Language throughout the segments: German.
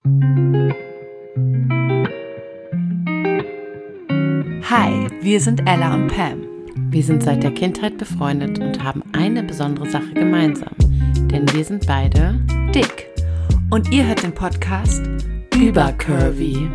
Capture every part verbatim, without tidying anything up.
Hi, wir sind Ella und Pam. Wir sind seit der Kindheit befreundet und haben eine besondere Sache gemeinsam. Denn wir sind beide dick. Und ihr hört den Podcast Übercurvy.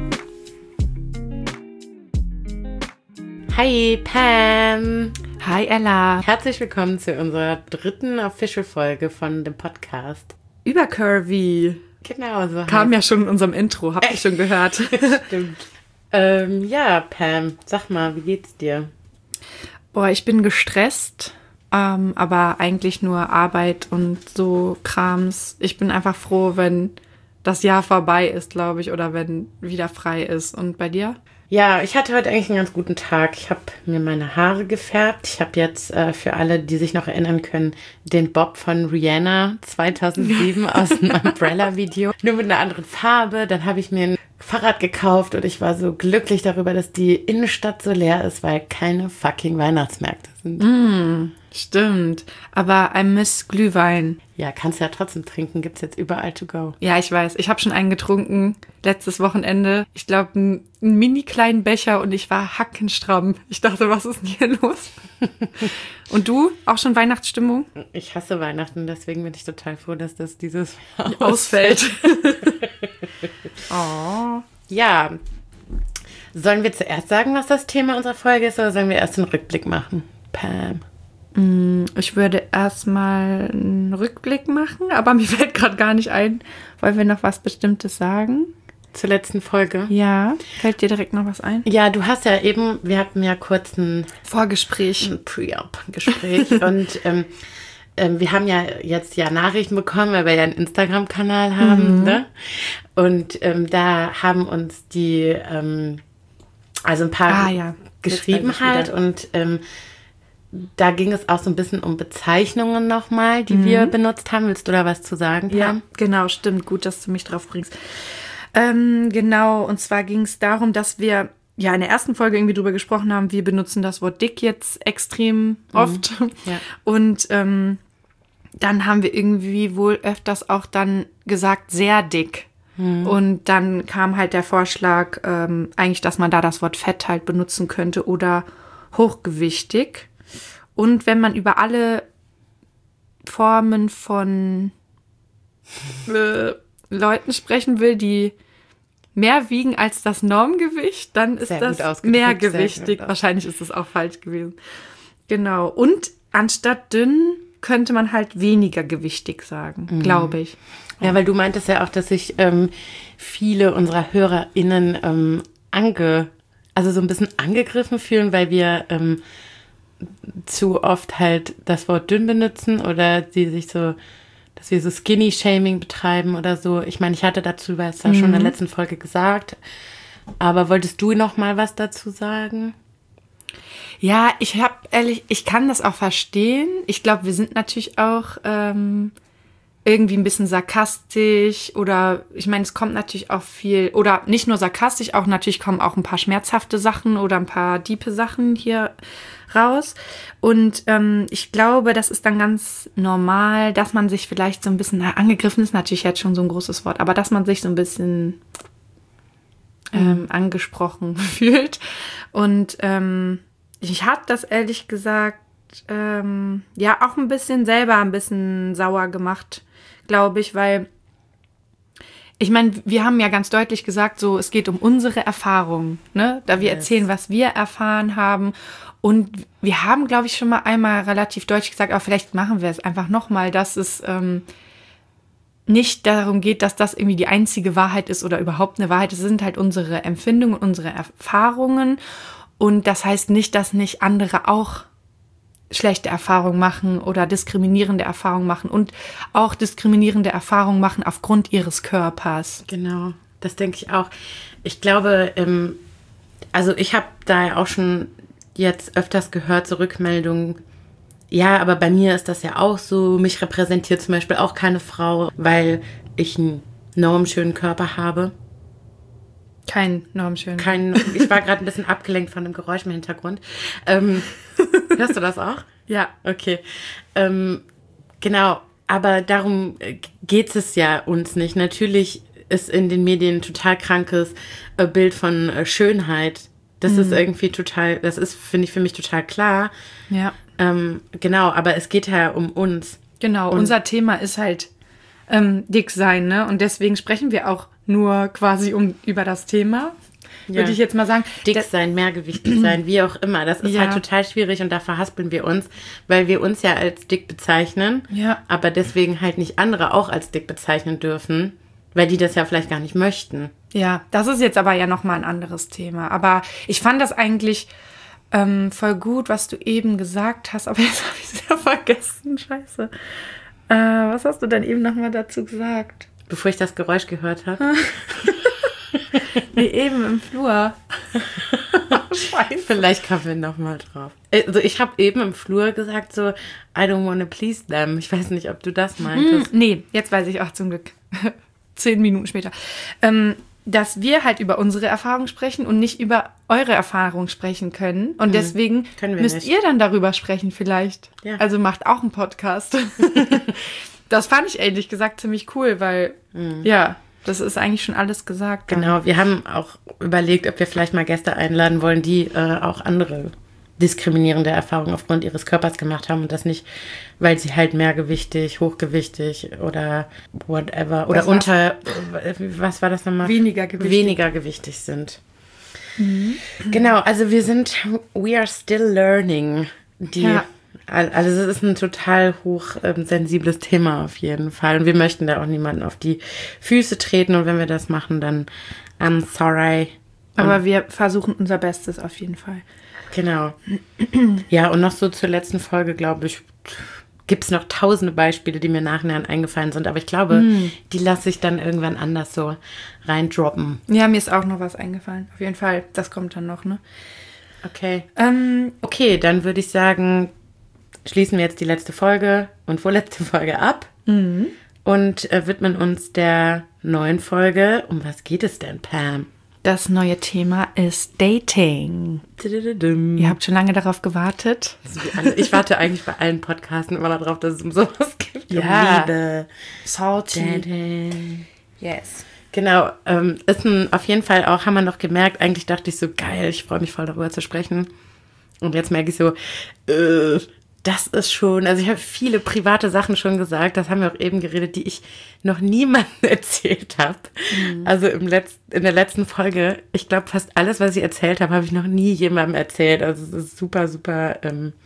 Hi Pam. Hi Ella. Herzlich willkommen zu unserer dritten Official-Folge von dem Podcast Übercurvy. Genau, so Kam ja schon in unserem Intro, habt ihr schon gehört. Stimmt. Ähm, ja, Pam, sag mal, wie geht's dir? Boah, ich bin gestresst, ähm, aber eigentlich nur Arbeit und so Krams. Ich bin einfach froh, wenn das Jahr vorbei ist, glaube ich, oder wenn wieder frei ist. Und bei dir? Ja, ich hatte heute eigentlich einen ganz guten Tag. Ich habe mir meine Haare gefärbt. Ich habe jetzt äh, für alle, die sich noch erinnern können, den Bob von Rihanna zweitausendsieben aus dem Umbrella-Video. Nur mit einer anderen Farbe. Dann habe ich mir ein Fahrrad gekauft und ich war so glücklich darüber, dass die Innenstadt so leer ist, weil keine fucking Weihnachtsmärkte sind. Mm, stimmt. Aber I miss Glühwein. Ja, kannst ja trotzdem trinken. Gibt's jetzt überall to go. Ja, ich weiß. Ich habe schon einen getrunken letztes Wochenende. Ich glaube, einen, einen mini kleinen Becher und ich war hackenstramm. Ich dachte, was ist denn hier los? Und du? Auch schon Weihnachtsstimmung? Ich hasse Weihnachten, deswegen bin ich total froh, dass das dieses Jahr ausfällt. Oh. Ja. Sollen wir zuerst sagen, was das Thema unserer Folge ist, oder sollen wir erst einen Rückblick machen? Pam. Ich würde erstmal einen Rückblick machen, aber mir fällt gerade gar nicht ein. Wollen wir noch was Bestimmtes sagen? Zur letzten Folge? Ja. Fällt dir direkt noch was ein? Ja, du hast ja eben, wir hatten ja kurz ein Vorgespräch. Ein Pre-Up-Gespräch und ähm, ähm, wir haben ja jetzt ja Nachrichten bekommen, weil wir ja einen Instagram-Kanal haben, mhm. ne? Und ähm, da haben uns die, ähm, also ein paar ah, ja. geschrieben halt und ähm, da ging es auch so ein bisschen um Bezeichnungen nochmal, die mhm. wir benutzt haben. Willst du da was zu sagen, Pam? Ja, genau, stimmt. Gut, dass du mich drauf bringst. Ähm, genau, und zwar ging es darum, dass wir ja in der ersten Folge irgendwie drüber gesprochen haben, wir benutzen das Wort dick jetzt extrem oft. Mhm. Ja. Und ähm, dann haben wir irgendwie wohl öfters auch dann gesagt, sehr dick. Mhm. Und dann kam halt der Vorschlag, ähm, eigentlich, dass man da das Wort fett halt benutzen könnte oder hochgewichtig. Und wenn man über alle Formen von äh, Leuten sprechen will, die mehr wiegen als das Normgewicht, dann ist das mehrgewichtig. Wahrscheinlich ist das auch falsch gewesen. Genau. Und anstatt dünn könnte man halt weniger gewichtig sagen, mhm. glaube ich. Ja, weil du meintest ja auch, dass sich ähm, viele unserer HörerInnen ähm, ange, also so ein bisschen angegriffen fühlen, weil wir ähm, zu oft halt das Wort dünn benutzen oder die sich so, dass wir so Skinny-Shaming betreiben oder so. Ich meine, ich hatte dazu was ja mhm. schon in der letzten Folge gesagt, aber wolltest du noch mal was dazu sagen? Ja, ich habe ehrlich, ich kann das auch verstehen. Ich glaube, wir sind natürlich auch ähm, irgendwie ein bisschen sarkastisch oder ich meine, es kommt natürlich auch viel, oder nicht nur sarkastisch, auch natürlich kommen auch ein paar schmerzhafte Sachen oder ein paar diepe Sachen hier raus. Und ähm, ich glaube, das ist dann ganz normal, dass man sich vielleicht so ein bisschen, na, angegriffen ist natürlich jetzt schon so ein großes Wort, aber dass man sich so ein bisschen ähm, mhm. angesprochen fühlt. Und ähm, ich habe das ehrlich gesagt ähm, ja auch ein bisschen selber ein bisschen sauer gemacht, glaube ich, weil ich meine, wir haben ja ganz deutlich gesagt, so es geht um unsere Erfahrungen, ne? Da wir yes. erzählen, was wir erfahren haben. Und wir haben, glaube ich, schon mal einmal relativ deutlich gesagt, aber vielleicht machen wir es einfach nochmal, dass es ähm, nicht darum geht, dass das irgendwie die einzige Wahrheit ist oder überhaupt eine Wahrheit. Es sind halt unsere Empfindungen, unsere Erfahrungen. Und das heißt nicht, dass nicht andere auch schlechte Erfahrungen machen oder diskriminierende Erfahrungen machen und auch diskriminierende Erfahrungen machen aufgrund ihres Körpers. Genau, das denke ich auch. Ich glaube, ähm, also ich habe da ja auch schon jetzt öfters gehört, so Rückmeldungen, ja, aber bei mir ist das ja auch so, mich repräsentiert zum Beispiel auch keine Frau, weil ich einen normschönen Körper habe. Kein normschön. Kein, ich war gerade ein bisschen abgelenkt von dem Geräusch im Hintergrund. Ähm, hörst du das auch? Ja. Okay. Ähm, genau, aber darum geht es ja uns nicht. Natürlich ist in den Medien ein total krankes äh, Bild von äh, Schönheit. Das mhm. ist irgendwie total, das ist, finde ich, für mich total klar. Ja. Ähm, genau, aber es geht ja um uns. Genau, und unser Thema ist halt ähm, dick sein, ne? Und deswegen sprechen wir auch nur quasi um über das Thema. Ja. Würde ich jetzt mal sagen. Dick sein, mehrgewichtig sein, wie auch immer. Das ist ja. halt total schwierig und da verhaspeln wir uns, weil wir uns ja als dick bezeichnen, ja. aber deswegen halt nicht andere auch als dick bezeichnen dürfen, weil die das ja vielleicht gar nicht möchten. Ja, das ist jetzt aber ja nochmal ein anderes Thema. Aber ich fand das eigentlich ähm, voll gut, was du eben gesagt hast, aber jetzt habe ich es ja vergessen. Scheiße. Äh, was hast du denn eben nochmal dazu gesagt? Bevor ich das Geräusch gehört habe. Nee, eben im Flur. Scheiße. Vielleicht kommen wir nochmal drauf. Also ich habe eben im Flur gesagt so, I don't wanna please them. Ich weiß nicht, ob du das meintest. Hm, nee, jetzt weiß ich auch zum Glück. Zehn Minuten später. Ähm, dass wir halt über unsere Erfahrung sprechen und nicht über eure Erfahrung sprechen können. Und hm, deswegen müsst nicht. ihr dann darüber sprechen vielleicht. Ja. Also macht auch einen Podcast. Das fand ich ehrlich gesagt ziemlich cool, weil, hm. ja... Das ist eigentlich schon alles gesagt. Dann. Genau, wir haben auch überlegt, ob wir vielleicht mal Gäste einladen wollen, die äh, auch andere diskriminierende Erfahrungen aufgrund ihres Körpers gemacht haben und das nicht, weil sie halt mehrgewichtig, hochgewichtig oder whatever oder was unter, was war das nochmal? Weniger gewichtig. Weniger gewichtig sind. Mhm. Genau, also wir sind, we are still learning. Die ja. Also es ist ein total hochsensibles ähm, Thema auf jeden Fall. Und wir möchten da auch niemanden auf die Füße treten. Und wenn wir das machen, dann I'm sorry. Aber und, wir versuchen unser Bestes auf jeden Fall. Genau. Ja, und noch so zur letzten Folge, glaube ich, gibt es noch tausende Beispiele, die mir nachher eingefallen sind. Aber ich glaube, mm. die lasse ich dann irgendwann anders so reindroppen. Ja, mir ist auch noch was eingefallen. Auf jeden Fall. Das kommt dann noch, ne? Okay. Ähm, okay, dann würde ich sagen... schließen wir jetzt die letzte Folge und vorletzte Folge ab mhm. und äh, widmen uns der neuen Folge. Um was geht es denn, Pam? Das neue Thema ist Dating. Ihr habt schon lange darauf gewartet. Also ich warte eigentlich bei allen Podcasten immer darauf, dass es um sowas gibt. Ja. Um Liebe. Salty. Dating. Yes. Genau. Ähm, ist ein, auf jeden Fall auch, haben wir noch gemerkt, eigentlich dachte ich so, geil, ich freue mich voll darüber zu sprechen. Und jetzt merke ich so, äh, das ist schon, also ich habe viele private Sachen schon gesagt, das haben wir auch eben geredet, die ich noch niemandem erzählt habe. Mhm. Also im Letz-, in der letzten Folge, ich glaube fast alles, was ich erzählt habe, habe ich noch nie jemandem erzählt. Also es ist super, super ähm,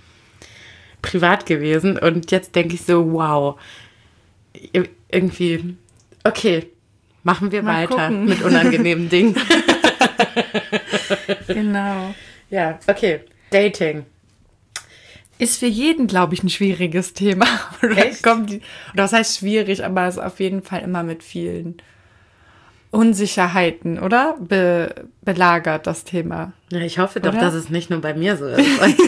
privat gewesen. Und jetzt denke ich so, wow, irgendwie, okay, machen wir Mal weiter gucken. Mit unangenehmen Dingen. Genau. Ja, okay, Dating. Ist für jeden, glaube ich, ein schwieriges Thema. Echt? Kommt die, das heißt schwierig, aber es ist auf jeden Fall immer mit vielen Unsicherheiten, oder? Be, belagert, das Thema. Ja, ich hoffe doch, oder? Dass es nicht nur bei mir so ist.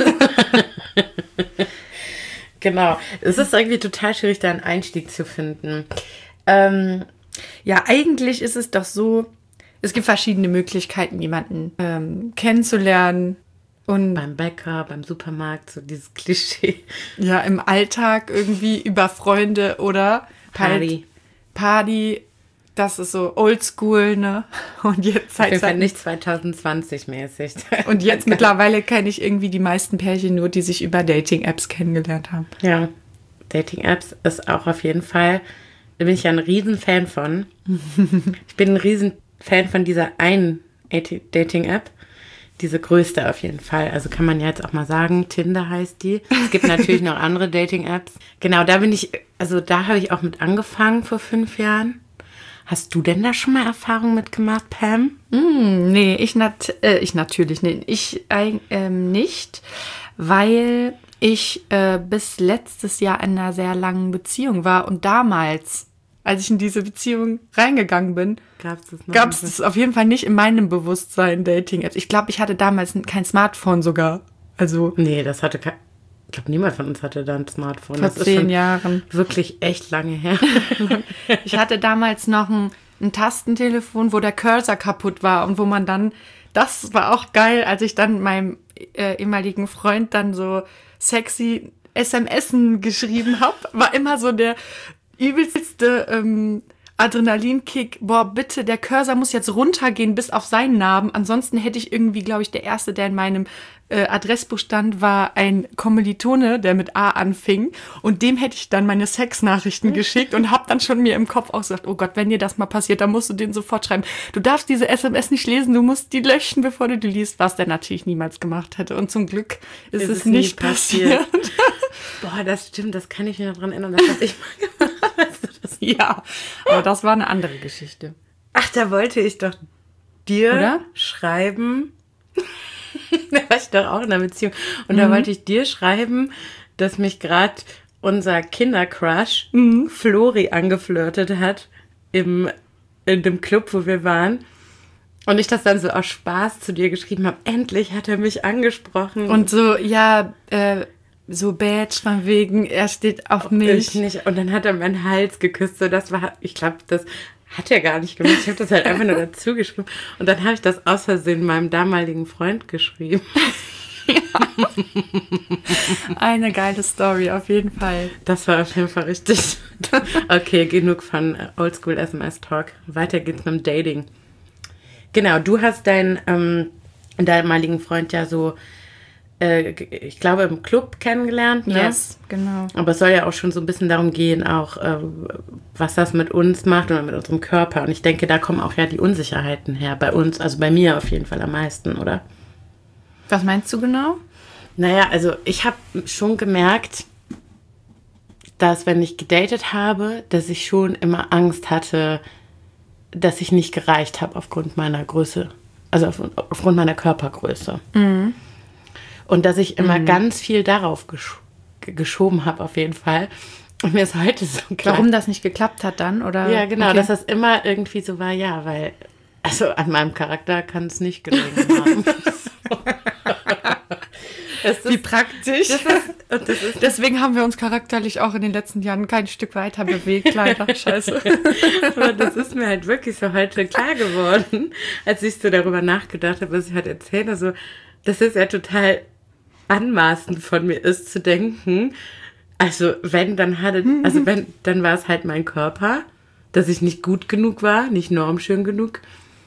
Genau. Es ist irgendwie total schwierig, da einen Einstieg zu finden. Ähm, ja, eigentlich ist es doch so, es gibt verschiedene Möglichkeiten, jemanden ähm, kennenzulernen. Und beim Bäcker, beim Supermarkt, so dieses Klischee. Ja, im Alltag irgendwie über Freunde oder Party. Halt Party, das ist so oldschool, ne? Und jetzt halt. halt nicht zwanzig zwanzig mäßig. Und jetzt mittlerweile kenne ich irgendwie die meisten Pärchen nur, die sich über Dating-Apps kennengelernt haben. Ja, Dating-Apps ist auch auf jeden Fall, da bin ich ja ein Riesenfan von. Ich bin ein Riesenfan von dieser einen Dating-App. Diese größte auf jeden Fall. Also kann man ja jetzt auch mal sagen, Tinder heißt die. Es gibt natürlich noch andere Dating-Apps. Genau, da bin ich, also da habe ich auch mit angefangen vor fünf Jahren. Hast du denn da schon mal Erfahrung mitgemacht, Pam? Mm, nee, ich, nat- äh, ich natürlich nee, ich äh, nicht, weil ich äh, bis letztes Jahr in einer sehr langen Beziehung war und damals, als ich in diese Beziehung reingegangen bin, gab es das auf jeden Fall nicht in meinem Bewusstsein, Dating-Apps. Ich glaube, ich hatte damals kein Smartphone sogar. Also nee, das hatte kein... Ich glaube, niemand von uns hatte da ein Smartphone. Vor das zehn ist schon Jahren. Wirklich echt lange her. Ich hatte damals noch ein, ein Tastentelefon, wo der Cursor kaputt war und wo man dann... Das war auch geil, als ich dann meinem äh, ehemaligen Freund dann so sexy S M S geschrieben habe. War immer so der übelste... Ähm, Adrenalinkick, boah, bitte, der Cursor muss jetzt runtergehen bis auf seinen Namen. Ansonsten hätte ich irgendwie, glaube ich, der Erste, der in meinem äh, Adressbuch stand, war ein Kommilitone, der mit A anfing. Und dem hätte ich dann meine Sexnachrichten geschickt und habe dann schon mir im Kopf auch gesagt, oh Gott, wenn dir das mal passiert, dann musst du den sofort schreiben. Du darfst diese S M S nicht lesen, du musst die löschen, bevor du die liest, was der natürlich niemals gemacht hätte. Und zum Glück ist, ist es, es nicht passiert. passiert. Boah, das stimmt, das kann ich mich noch dran erinnern, das habe ich mal gemacht. Weißt du das? Ja, aber das war eine andere Geschichte. Ach, da wollte ich doch dir Oder? schreiben. Da war ich doch auch in einer Beziehung. Und mhm. da wollte ich dir schreiben, dass mich gerade unser Kindercrush mhm. Flori angeflirtet hat im, in dem Club, wo wir waren. Und ich das dann so aus Spaß zu dir geschrieben habe. Endlich hat er mich angesprochen. Und so, ja, äh, so Badge von wegen, er steht auf mich. Ich nicht. Und dann hat er meinen Hals geküsst. So, das war, ich glaube, das hat er gar nicht gemacht. Ich habe das halt einfach nur dazu geschrieben. Und dann habe ich das aus Versehen meinem damaligen Freund geschrieben. Ja. Eine geile Story, auf jeden Fall. Das war auf jeden Fall richtig. Okay, genug von Oldschool S M S-Talk. Weiter geht's mit dem Dating. Genau, du hast deinen ähm, damaligen Freund ja so ich glaube, im Club kennengelernt. Ne? Yes, genau. Aber es soll ja auch schon so ein bisschen darum gehen, auch äh, was das mit uns macht oder mit unserem Körper. Und ich denke, da kommen auch ja die Unsicherheiten her. Bei uns, also bei mir auf jeden Fall am meisten, oder? Was meinst du genau? Naja, also ich habe schon gemerkt, dass wenn ich gedatet habe, dass ich schon immer Angst hatte, dass ich nicht gereicht habe aufgrund meiner Größe. Also auf, aufgrund meiner Körpergröße. Mhm. Und dass ich immer mhm. ganz viel darauf gesch- geschoben habe, auf jeden Fall. Und mir ist heute so klar. Warum das nicht geklappt hat dann? Oder? Ja, genau, okay. Dass das immer irgendwie so war, ja, weil, also an meinem Charakter kann es nicht gelegen haben. Das ist, wie praktisch. Das ist, und das ist, deswegen haben wir uns charakterlich auch in den letzten Jahren kein Stück weiter bewegt, leider. Scheiße. Aber das ist mir halt wirklich so heute klar geworden, als ich so darüber nachgedacht habe, was ich heute erzähle. So, das ist ja total anmaßend von mir ist, zu denken, also wenn, dann hatte, also wenn, dann war es halt mein Körper, dass ich nicht gut genug war, nicht normschön genug,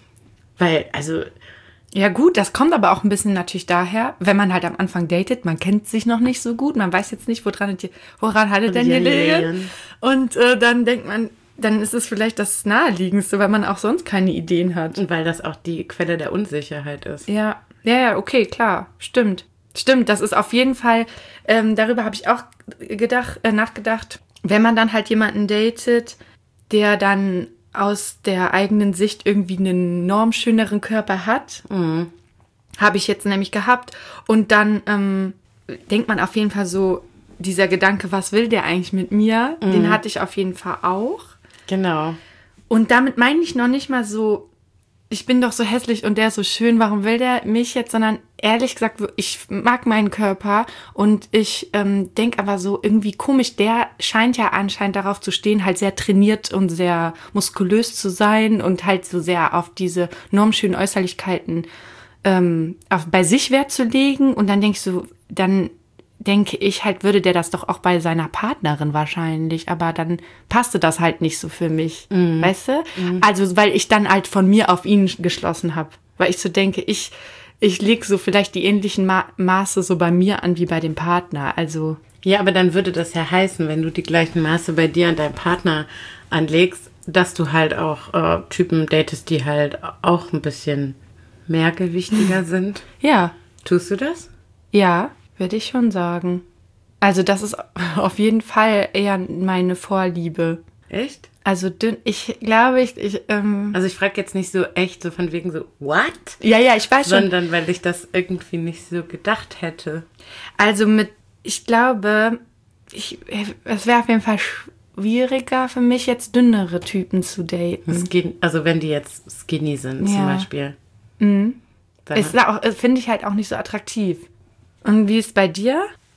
weil, also... Ja gut, das kommt aber auch ein bisschen natürlich daher, wenn man halt am Anfang datet, man kennt sich noch nicht so gut, man weiß jetzt nicht, woran, woran hat es denn gelegen. Und äh, dann denkt man, dann ist es vielleicht das Naheliegendste, weil man auch sonst keine Ideen hat. Und weil das auch die Quelle der Unsicherheit ist. Ja, ja, ja, okay, klar, stimmt. Stimmt, das ist auf jeden Fall, ähm, darüber habe ich auch gedacht, äh, nachgedacht, wenn man dann halt jemanden datet, der dann aus der eigenen Sicht irgendwie einen normschöneren Körper hat, mhm. habe ich jetzt nämlich gehabt. Und dann ähm, denkt man auf jeden Fall so, dieser Gedanke, was will der eigentlich mit mir, mhm. den hatte ich auf jeden Fall auch. Genau. Und damit meine ich noch nicht mal so, ich bin doch so hässlich und der ist so schön, warum will der mich jetzt, sondern ehrlich gesagt, ich mag meinen Körper und ich ähm, denke aber so irgendwie komisch, der scheint ja anscheinend darauf zu stehen, halt sehr trainiert und sehr muskulös zu sein und halt so sehr auf diese normschönen Äußerlichkeiten ähm, auf, bei sich Wert zu legen und dann denke ich so, dann denke ich halt, würde der das doch auch bei seiner Partnerin wahrscheinlich, aber dann passte das halt nicht so für mich, mm. weißt du? Mm. Also, weil ich dann halt von mir auf ihn geschlossen habe, weil ich so denke, ich, ich lege so vielleicht die ähnlichen Ma- Maße so bei mir an wie bei dem Partner, also. Ja, aber dann würde das ja heißen, wenn du die gleichen Maße bei dir und deinem Partner anlegst, dass du halt auch äh, Typen datest, die halt auch ein bisschen mehrgewichtiger sind. Ja. Tust du das? Ja. Würde ich schon sagen. Also das ist auf jeden Fall eher meine Vorliebe. Echt? Also dünn, ich glaube, ich... ich ähm also ich frage jetzt nicht so echt, so von wegen so, what? Ja, ja, ich weiß schon. Sondern weil ich das irgendwie nicht so gedacht hätte. Also mit, ich glaube, ich, es wäre auf jeden Fall schwieriger für mich, jetzt dünnere Typen zu daten. Skin, also wenn die jetzt skinny sind ja. zum Beispiel. Mhm. Ist auch, finde ich halt auch nicht so attraktiv. Und wie ist es bei dir?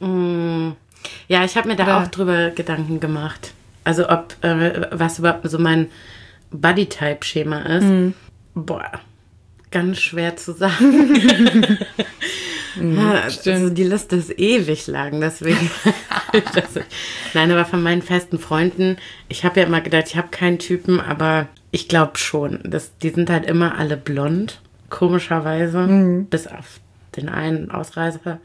Mm, ja, ich habe mir da Oder? auch drüber Gedanken gemacht. Also ob, äh, was überhaupt so mein Body-Type-Schema ist. Mm. Boah, ganz schwer zu sagen. Ja, also die Liste ist ewig lang, deswegen. das, nein, aber von meinen festen Freunden, ich habe ja immer gedacht, ich habe keinen Typen, aber ich glaube schon. Das, die sind halt immer alle blond, komischerweise, mhm. bis auf den einen Ausreißer.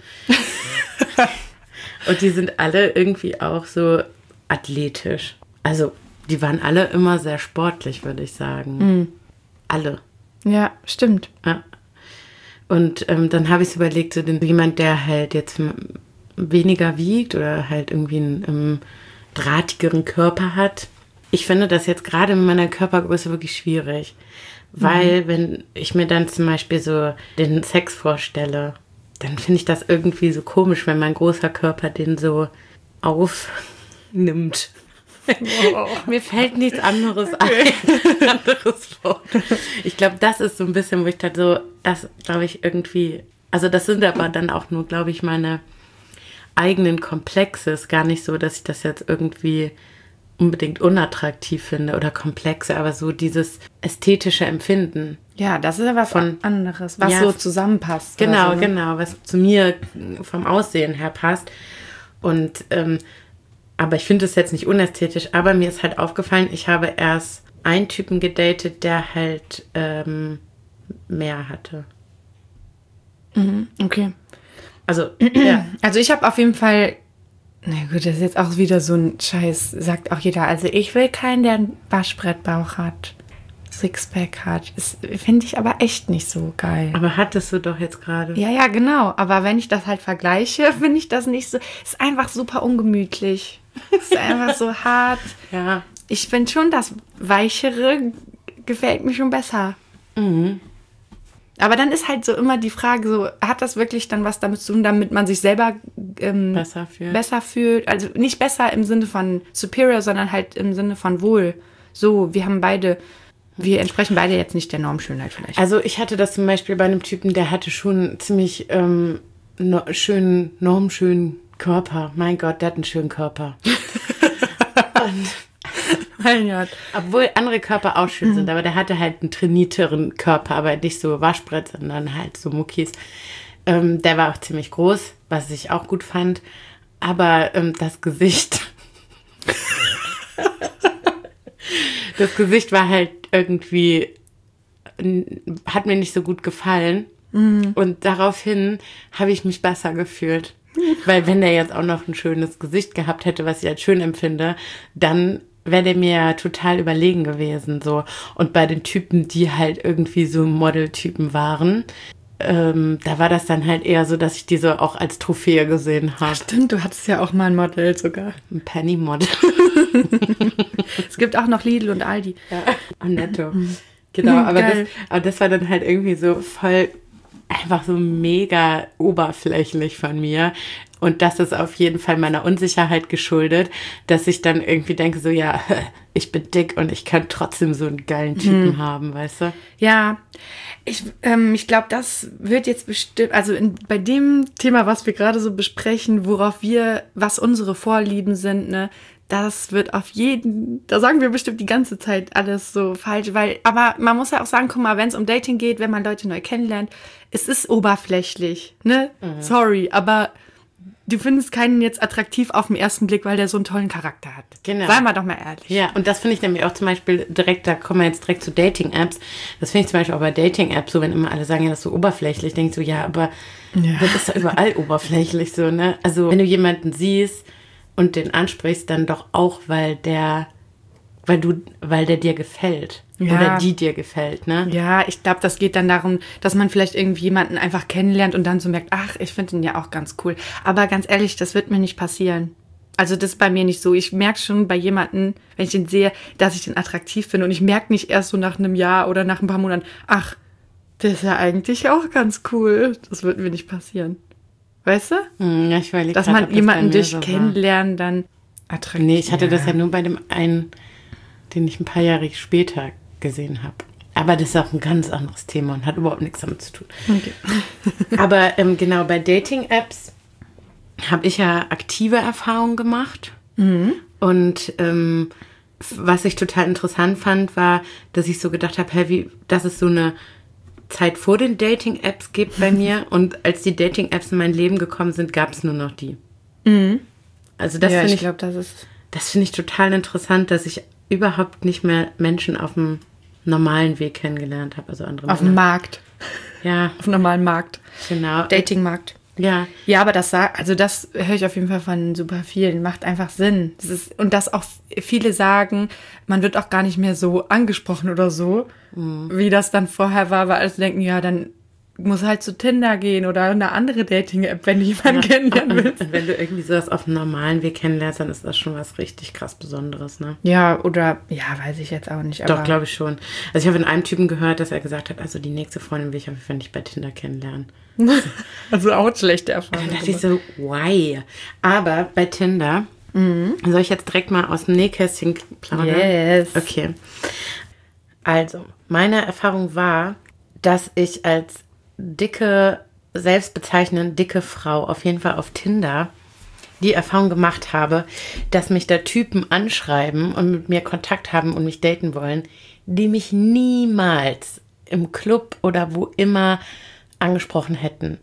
Und die sind alle irgendwie auch so athletisch. Also, die waren alle immer sehr sportlich, würde ich sagen. Mhm. Alle. Ja, stimmt. Ja. Und ähm, dann habe ich es überlegt, so den, jemand, der halt jetzt weniger wiegt oder halt irgendwie einen ähm, drahtigeren Körper hat. Ich finde das jetzt gerade mit meiner Körpergröße wirklich schwierig. Weil, mhm. wenn ich mir dann zum Beispiel so den Sex vorstelle, dann finde ich das irgendwie so komisch, wenn mein großer Körper den so aufnimmt. Wow. Mir fällt nichts anderes okay. ein. anderes Wort. Ich glaube, das ist so ein bisschen, wo ich da so, das glaube ich irgendwie, also das sind aber dann auch nur, glaube ich, meine eigenen Komplexe. Ist gar nicht so, dass ich das jetzt irgendwie unbedingt unattraktiv finde oder komplexe, aber so dieses ästhetische Empfinden. Ja, das ist ja was von, anderes, was ja, so zusammenpasst. Genau, so, ne? genau, was zu mir vom Aussehen her passt. Und ähm, aber ich finde es jetzt nicht unästhetisch, aber mir ist halt aufgefallen, ich habe erst einen Typen gedatet, der halt ähm, mehr hatte. Mhm, okay. Also, ja. Also ich habe auf jeden Fall, na gut, das ist jetzt auch wieder so ein Scheiß, sagt auch jeder. Also ich will keinen, der einen Waschbrettbauch hat, Sixpack hat. Das finde ich aber echt nicht so geil. Aber hattest du doch jetzt gerade. Ja, ja, genau. Aber wenn ich das halt vergleiche, finde ich das nicht so, ist einfach super ungemütlich. Ist einfach so hart. Ja. Ich finde schon, das Weichere gefällt mir schon besser. Mhm. Aber dann ist halt so immer die Frage, so hat das wirklich dann was damit zu tun, damit man sich selber ähm, besser fühlt. besser fühlt? Also nicht besser im Sinne von superior, sondern halt im Sinne von wohl. So, wir haben beide, wir entsprechen beide jetzt nicht der Normschönheit vielleicht. Also ich hatte das zum Beispiel bei einem Typen, der hatte schon ziemlich ähm, no, schönen, normschönen Körper. Mein Gott, der hat einen schönen Körper. Und mein Gott. Obwohl andere Körper auch schön sind, aber der hatte halt einen trainierteren Körper, aber nicht so Waschbrett, sondern halt so Muckis. Ähm, der war auch ziemlich groß, was ich auch gut fand. Aber ähm, das Gesicht, das Gesicht war halt irgendwie, hat mir nicht so gut gefallen. Mhm. Und daraufhin habe ich mich besser gefühlt. Weil wenn der jetzt auch noch ein schönes Gesicht gehabt hätte, was ich als schön empfinde, dann wäre der mir ja total überlegen gewesen. So. Und bei den Typen, die halt irgendwie so Modeltypen waren, ähm, da war das dann halt eher so, dass ich diese auch als Trophäe gesehen habe. Stimmt, du hattest ja auch mal ein Model sogar. Ein Penny-Model. Es gibt auch noch Lidl und Aldi. Ja, und Netto. Genau, aber das, aber das war dann halt irgendwie so voll einfach so mega oberflächlich von mir. Und das ist auf jeden Fall meiner Unsicherheit geschuldet, dass ich dann irgendwie denke, so ja, ich bin dick und ich kann trotzdem so einen geilen Typen hm. haben, weißt du? Ja, ich, ähm, ich glaube, das wird jetzt bestimmt, also in, bei dem Thema, was wir gerade so besprechen, worauf wir, was unsere Vorlieben sind, ne, das wird auf jeden, da sagen wir bestimmt die ganze Zeit alles so falsch, weil, aber man muss ja auch sagen, guck mal, wenn es um Dating geht, wenn man Leute neu kennenlernt, es ist oberflächlich, ne? Mhm. Sorry, aber du findest keinen jetzt attraktiv auf den ersten Blick, weil der so einen tollen Charakter hat. Genau. Sei mal doch mal ehrlich. Ja, und das finde ich nämlich auch zum Beispiel direkt, da kommen wir jetzt direkt zu Dating-Apps. Das finde ich zum Beispiel auch bei Dating-Apps so, wenn immer alle sagen, ja, das ist so oberflächlich, denkst du, ja, aber ja. Das ist doch überall oberflächlich so, ne? Also, wenn du jemanden siehst und den ansprichst, dann doch auch, weil der, weil du, weil der dir gefällt. Ja. Oder die dir gefällt, ne? Ja, ich glaube, das geht dann darum, dass man vielleicht irgendwie jemanden einfach kennenlernt und dann so merkt, ach, ich finde ihn ja auch ganz cool. Aber ganz ehrlich, das wird mir nicht passieren. Also das ist bei mir nicht so. Ich merke schon bei jemandem, wenn ich den sehe, dass ich den attraktiv finde. Und ich merke nicht erst so nach einem Jahr oder nach ein paar Monaten, ach, der ist ja eigentlich auch ganz cool. Das wird mir nicht passieren. Weißt du? Hm, ja, ich überlege Dass grad, man jemanden durch so Kennenlernen dann attraktiv. Nee, ich hatte ja. das ja nur bei dem einen, den ich ein paar Jahre später gesehen habe. Aber das ist auch ein ganz anderes Thema und hat überhaupt nichts damit zu tun. Okay. Aber ähm, genau, bei Dating-Apps habe ich ja aktive Erfahrungen gemacht. Mhm. Und ähm, was ich total interessant fand, war, dass ich so gedacht habe, hey, wie, das ist so eine Zeit vor den Dating-Apps gibt bei mir und als die Dating-Apps in mein Leben gekommen sind, gab es nur noch die. Mhm. Also das ja, finde ich ich, glaube, das ist... das finde ich total interessant, dass ich überhaupt nicht mehr Menschen auf dem normalen Weg kennengelernt habe, also andere Auf dem Markt. Ja. Auf dem normalen Markt. Genau. Dating-Markt. Ja. Ja, aber das sagt, also das höre ich auf jeden Fall von super vielen, macht einfach Sinn. Das ist, und dass auch viele sagen, man wird auch gar nicht mehr so angesprochen oder so, mhm. wie das dann vorher war, weil alle denken, ja, dann muss halt zu Tinder gehen oder eine andere Dating-App, wenn du jemanden ja. kennenlernen willst. Und wenn du irgendwie sowas auf einem normalen Weg kennenlernst, dann ist das schon was richtig krass Besonderes, ne? Ja, oder, ja, weiß ich jetzt auch nicht. Aber doch, glaube ich schon. Also ich habe von einem Typen gehört, dass er gesagt hat, also die nächste Freundin will ich auf jeden Fall nicht bei Tinder kennenlernen. Also auch schlechte Erfahrung. Da dachte ich so, why? Aber bei Tinder, mhm. soll ich jetzt direkt mal aus dem Nähkästchen plaudern? Yes. Okay. Also, meine Erfahrung war, dass ich als dicke, selbstbezeichnend dicke Frau auf jeden Fall auf Tinder die Erfahrung gemacht habe, dass mich da Typen anschreiben und mit mir Kontakt haben und mich daten wollen, die mich niemals im Club oder wo immer angesprochen hätten.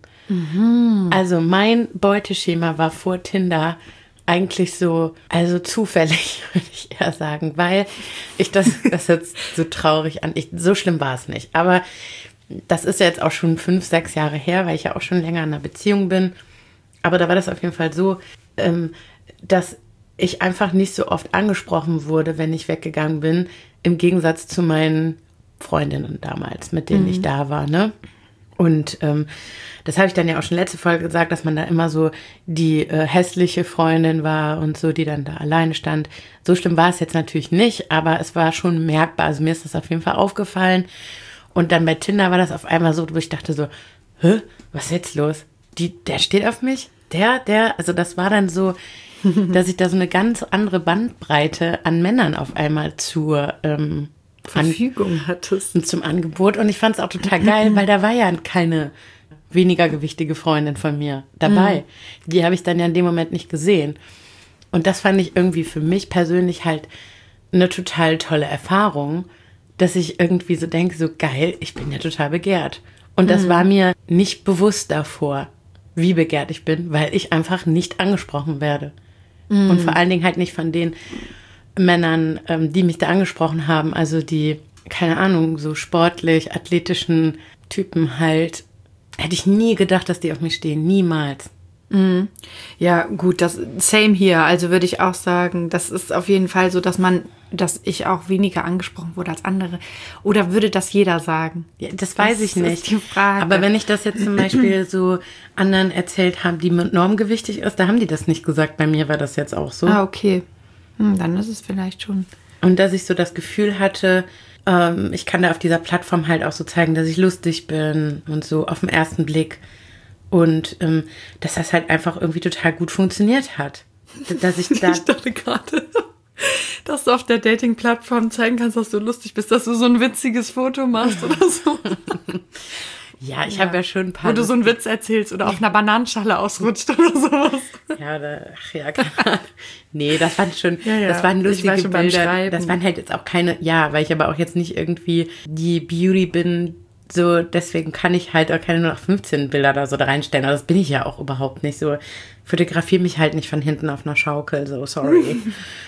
Mhm. Also mein Beuteschema war vor Tinder eigentlich so, also zufällig, würde ich eher sagen, weil ich das, das jetzt so traurig an, ich, so schlimm war es nicht, aber das ist ja jetzt auch schon fünf, sechs Jahre her, weil ich ja auch schon länger in einer Beziehung bin, aber da war das auf jeden Fall so, ähm, dass ich einfach nicht so oft angesprochen wurde, wenn ich weggegangen bin, im Gegensatz zu meinen Freundinnen damals, mit denen mhm. ich da war, ne? Und ähm, das habe ich dann ja auch schon letzte Folge gesagt, dass man da immer so die äh, hässliche Freundin war und so, die dann da alleine stand. So schlimm war es jetzt natürlich nicht, aber es war schon merkbar. Also mir ist das auf jeden Fall aufgefallen. Und dann bei Tinder war das auf einmal so, wo ich dachte so, hä, was ist jetzt los? Die, der steht auf mich? Der, der, also das war dann so, dass ich da so eine ganz andere Bandbreite an Männern auf einmal zur ähm, Verfügung hattest. Zum Angebot. Und ich fand es auch total geil, weil da war ja keine weniger gewichtige Freundin von mir dabei. Mhm. Die habe ich dann ja in dem Moment nicht gesehen. Und das fand ich irgendwie für mich persönlich halt eine total tolle Erfahrung, dass ich irgendwie so denke, so geil, ich bin ja total begehrt. Und das mhm. war mir nicht bewusst davor, wie begehrt ich bin, weil ich einfach nicht angesprochen werde. Mhm. Und vor allen Dingen halt nicht von den Männern, ähm, die mich da angesprochen haben, also die, keine Ahnung, so sportlich, athletischen Typen halt, hätte ich nie gedacht, dass die auf mich stehen, niemals. Mhm. Ja, gut, das same hier, also würde ich auch sagen, das ist auf jeden Fall so, dass man, dass ich auch weniger angesprochen wurde als andere. Oder würde das jeder sagen? Ja, das weiß das ich nicht. Ist die Frage. Aber wenn ich das jetzt zum Beispiel so anderen erzählt habe, die normgewichtig ist, da haben die das nicht gesagt. Bei mir war das jetzt auch so. Ah, okay. Hm, dann ist es vielleicht schon. Und dass ich so das Gefühl hatte, ähm, ich kann da auf dieser Plattform halt auch so zeigen, dass ich lustig bin und so auf den ersten Blick. Und ähm, dass das halt einfach irgendwie total gut funktioniert hat. Dass ich da ich dachte gerade, dass du auf der Dating-Plattform zeigen kannst, dass du lustig bist, dass du so ein witziges Foto machst oder so. Ja, ich ja. habe ja schon ein paar... Wo du so einen Witz erzählst oder auf einer Bananenschale ausrutscht oder sowas. Ja, da, ach ja, keine Ahnung. Nee, das waren schon, ja, ja. das waren lustige schon Bilder. Das waren halt jetzt auch keine, ja, weil ich aber auch jetzt nicht irgendwie die Beauty bin, so, deswegen kann ich halt auch keine nur noch fünfzehn Bilder oder so da reinstellen. Aber das bin ich ja auch überhaupt nicht so. Fotografiere mich halt nicht von hinten auf einer Schaukel, so, sorry.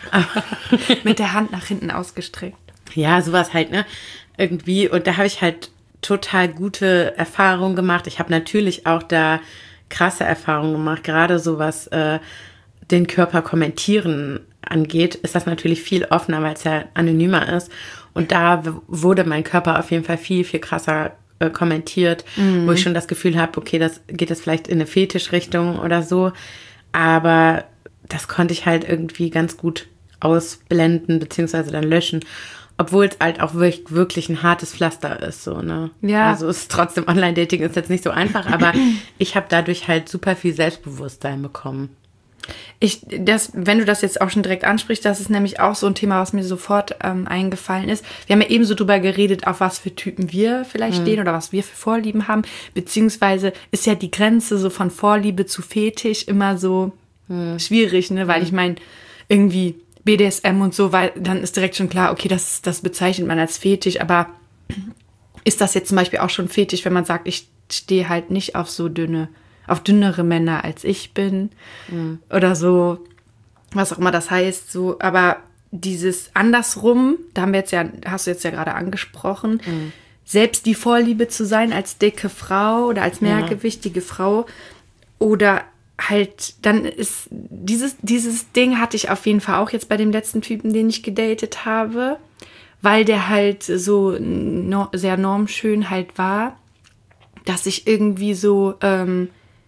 Mit der Hand nach hinten ausgestreckt. Ja, sowas halt, ne? Irgendwie. Und da habe ich halt total gute Erfahrungen gemacht. Ich habe natürlich auch da krasse Erfahrungen gemacht. Gerade so was äh, den Körper kommentieren angeht, ist das natürlich viel offener, weil es ja anonymer ist. Und da w- wurde mein Körper auf jeden Fall viel, viel krasser äh, kommentiert, mhm. wo ich schon das Gefühl habe, okay, das geht jetzt vielleicht in eine Fetischrichtung oder so. Aber das konnte ich halt irgendwie ganz gut ausblenden, beziehungsweise dann löschen. Obwohl es halt auch wirklich, wirklich ein hartes Pflaster ist, so, ne? Ja. Also ist trotzdem Online-Dating ist jetzt nicht so einfach, aber ich habe dadurch halt super viel Selbstbewusstsein bekommen. Ich, das, wenn du das jetzt auch schon direkt ansprichst, das ist nämlich auch so ein Thema, was mir sofort ähm, eingefallen ist. Wir haben ja eben so drüber geredet, auf was für Typen wir vielleicht mhm. stehen oder was wir für Vorlieben haben. Beziehungsweise ist ja die Grenze so von Vorliebe zu Fetisch immer so mhm. schwierig, ne? Weil mhm. ich meine, irgendwie B D S M und so, weil dann ist direkt schon klar, okay, das, das bezeichnet man als Fetisch, aber ist das jetzt zum Beispiel auch schon Fetisch, wenn man sagt, ich stehe halt nicht auf so dünne, auf dünnere Männer als ich bin mhm. oder so, was auch immer das heißt, so, aber dieses andersrum, da haben wir jetzt ja, hast du jetzt ja gerade angesprochen, mhm. selbst die Vorliebe zu sein als dicke Frau oder als mehrgewichtige ja. Frau oder halt, dann ist dieses, dieses Ding hatte ich auf jeden Fall auch jetzt bei dem letzten Typen, den ich gedatet habe, weil der halt so no, sehr normschön halt war, dass ich irgendwie so ähm,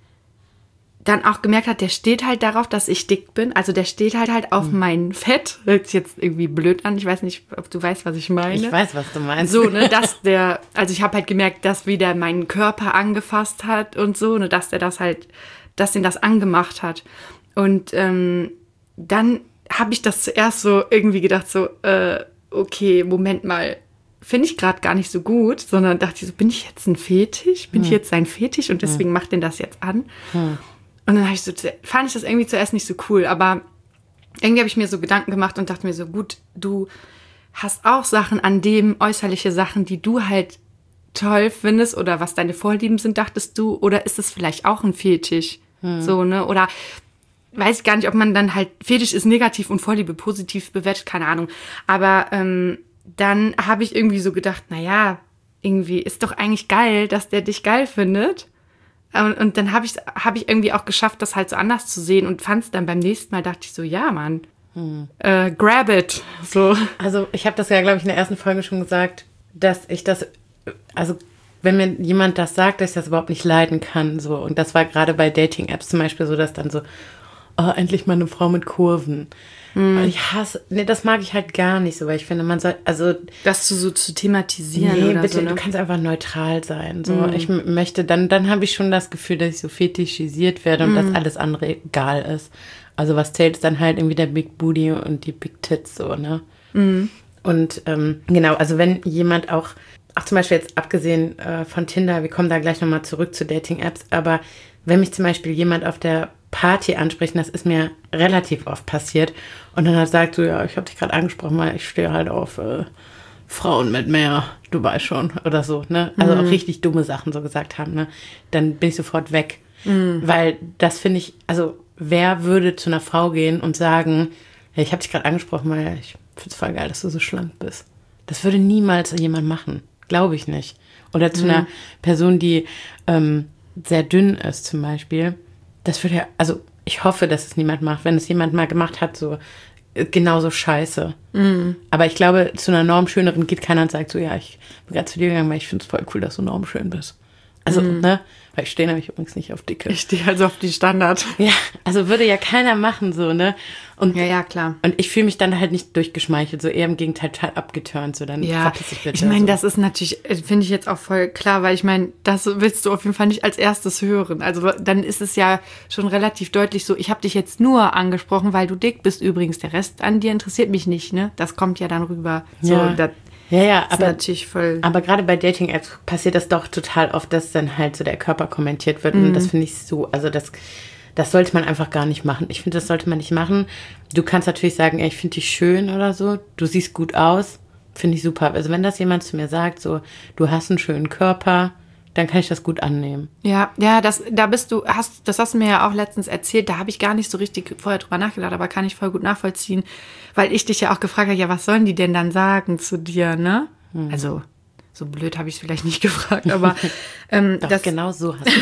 dann auch gemerkt hat, der steht halt darauf, dass ich dick bin. Also der steht halt halt auf mhm. mein Fett. Hört sich jetzt irgendwie blöd an. Ich weiß nicht, ob du weißt, was ich meine. Ich weiß, was du meinst. So, ne, dass der, also ich habe halt gemerkt, dass wie der meinen Körper angefasst hat und so, ne, dass der das halt, dass den das angemacht hat. Und ähm, dann habe ich das zuerst so irgendwie gedacht, so, äh, okay, Moment mal, finde ich gerade gar nicht so gut, sondern dachte ich so, bin ich jetzt ein Fetisch? Bin hm. ich jetzt sein Fetisch und deswegen hm. macht den das jetzt an? Hm. Und dann hab ich so, fand ich das irgendwie zuerst nicht so cool, aber irgendwie habe ich mir so Gedanken gemacht und dachte mir so, gut, du hast auch Sachen an dem, äußerliche Sachen, die du halt toll findest oder was deine Vorlieben sind, dachtest du, oder ist es vielleicht auch ein Fetisch? Hm. So, ne? Oder weiß ich gar nicht, ob man dann halt, Fetisch ist negativ und Vorliebe positiv bewertet, keine Ahnung. Aber ähm, dann habe ich irgendwie so gedacht, naja, irgendwie ist doch eigentlich geil, dass der dich geil findet. Und, und dann habe ich, hab ich irgendwie auch geschafft, das halt so anders zu sehen und fand es dann beim nächsten Mal, dachte ich so, ja, Mann, hm. äh, grab it. So. Also ich habe das ja, glaube ich, in der ersten Folge schon gesagt, dass ich das, also wenn mir jemand das sagt, dass ich das überhaupt nicht leiden kann. So. Und das war gerade bei Dating-Apps zum Beispiel so, dass dann so, oh, endlich mal eine Frau mit Kurven. Mm. Ich hasse, nee, das mag ich halt gar nicht so, weil ich finde, man soll, also. Das zu so zu thematisieren nee, oder bitte, so, ne? Du kannst einfach neutral sein. So. Mm. Ich m- möchte, dann, dann habe ich schon das Gefühl, dass ich so fetischisiert werde und mm. dass alles andere egal ist. Also was zählt, ist dann halt irgendwie der Big Booty und die Big Tits, so, ne? Mm. Und ähm, genau, also wenn jemand auch, auch zum Beispiel jetzt abgesehen äh, von Tinder, wir kommen da gleich nochmal zurück zu Dating-Apps, aber wenn mich zum Beispiel jemand auf der Party ansprechen, das ist mir relativ oft passiert. Und dann hat sagt so, ja, ich habe dich gerade angesprochen, weil ich stehe halt auf äh, Frauen mit mehr, du weißt schon, oder so, ne? Also mhm. auch richtig dumme Sachen so gesagt haben, ne? Dann bin ich sofort weg. Mhm. Weil das finde ich, also wer würde zu einer Frau gehen und sagen, ja, ich habe dich gerade angesprochen, weil ich finde es voll geil, dass du so schlank bist. Das würde niemals jemand machen, glaube ich nicht. Oder zu mhm. einer Person, die ähm, sehr dünn ist zum Beispiel. Das würde ja, also ich hoffe, dass es niemand macht. Wenn es jemand mal gemacht hat, so genauso scheiße. Mm. Aber ich glaube, zu einer Normschönerin geht keiner und sagt so, ja, ich bin gerade zu dir gegangen, weil ich finde es voll cool, dass du normschön bist. Also, mm. ne? Weil ich stehe nämlich übrigens nicht auf Dicke. Ich stehe also auf die Standard. Ja, also würde ja keiner machen, so, ne? Und, ja, ja, klar. Und ich fühle mich dann halt nicht durchgeschmeichelt, so eher im Gegenteil total abgeturnt, so dann ja, verpiss dich bitte. Ich meine, so. Das ist natürlich, finde ich jetzt auch voll klar, weil ich meine, das willst du auf jeden Fall nicht als erstes hören. Also dann ist es ja schon relativ deutlich so, ich habe dich jetzt nur angesprochen, weil du dick bist übrigens. Der Rest an dir interessiert mich nicht, ne? Das kommt ja dann rüber. So, ja. das, Ja, ja, aber, natürlich voll. aber gerade bei Dating-Apps passiert das doch total oft, dass dann halt so der Körper kommentiert wird. Mhm. Und das finde ich so, also das, das sollte man einfach gar nicht machen. Ich finde, das sollte man nicht machen. Du kannst natürlich sagen, ey, ich finde dich schön oder so. Du siehst gut aus. Finde ich super. Also wenn das jemand zu mir sagt, so, du hast einen schönen Körper, dann kann ich das gut annehmen. Ja, ja, das, da bist du, hast, das hast du mir ja auch letztens erzählt, da habe ich gar nicht so richtig vorher drüber nachgedacht, aber kann ich voll gut nachvollziehen, weil ich dich ja auch gefragt habe, ja, was sollen die denn dann sagen zu dir, ne? Hm. Also, so blöd habe ich es vielleicht nicht gefragt, aber ähm, Doch, das, genau so hast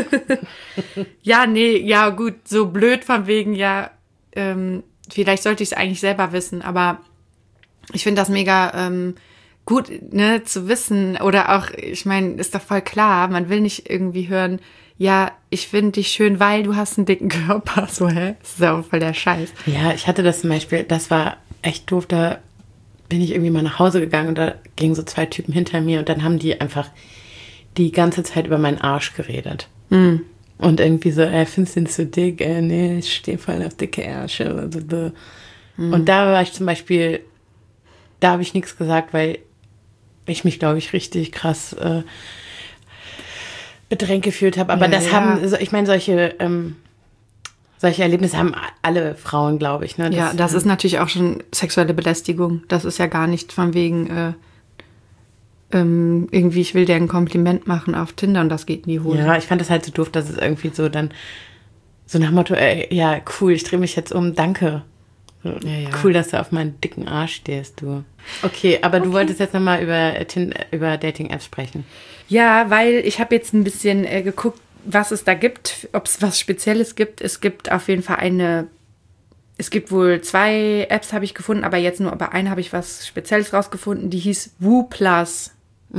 du. Ja, nee, ja gut, so blöd von wegen, ja, ähm, vielleicht sollte ich es eigentlich selber wissen, aber ich finde das mega ähm, gut, ne, zu wissen oder auch, ich meine, ist doch voll klar, man will nicht irgendwie hören, ja, ich finde dich schön, weil du hast einen dicken Körper, so, hä? Das ist ja auch voll der Scheiß. Ja, ich hatte das zum Beispiel, das war echt doof, da bin ich irgendwie mal nach Hause gegangen und da gingen so zwei Typen hinter mir und dann haben die einfach die ganze Zeit über meinen Arsch geredet. Mhm. Und irgendwie so, ey, findest du den zu dick? Äh, nee, ich stehe voll auf dicke Ärsche. Mhm. Und da war ich zum Beispiel, da habe ich nichts gesagt, weil ich mich, glaube ich, richtig krass äh, bedrängt gefühlt habe. Aber ja, das ja. haben, ich meine, solche, ähm, solche Erlebnisse haben alle Frauen, glaube ich. Ne? Das, ja, das ist natürlich auch schon sexuelle Belästigung. Das ist ja gar nicht von wegen, äh, ähm, irgendwie, ich will dir ein Kompliment machen auf Tinder und das geht in die Hose. Ja, ich fand das halt so doof, dass es irgendwie so dann so nach Motto, ey, ja, cool, ich drehe mich jetzt um, danke. So, Ja, ja. Cool, dass du auf meinen dicken Arsch stehst, du. Okay, aber du Okay. wolltest jetzt nochmal über, Tin- über Dating-Apps sprechen. Ja, weil ich habe jetzt ein bisschen äh, geguckt, was es da gibt, ob es was Spezielles gibt. Es gibt auf jeden Fall eine, es gibt wohl zwei Apps, habe ich gefunden, aber jetzt nur bei einer habe ich was Spezielles rausgefunden, die hieß Woo Plus.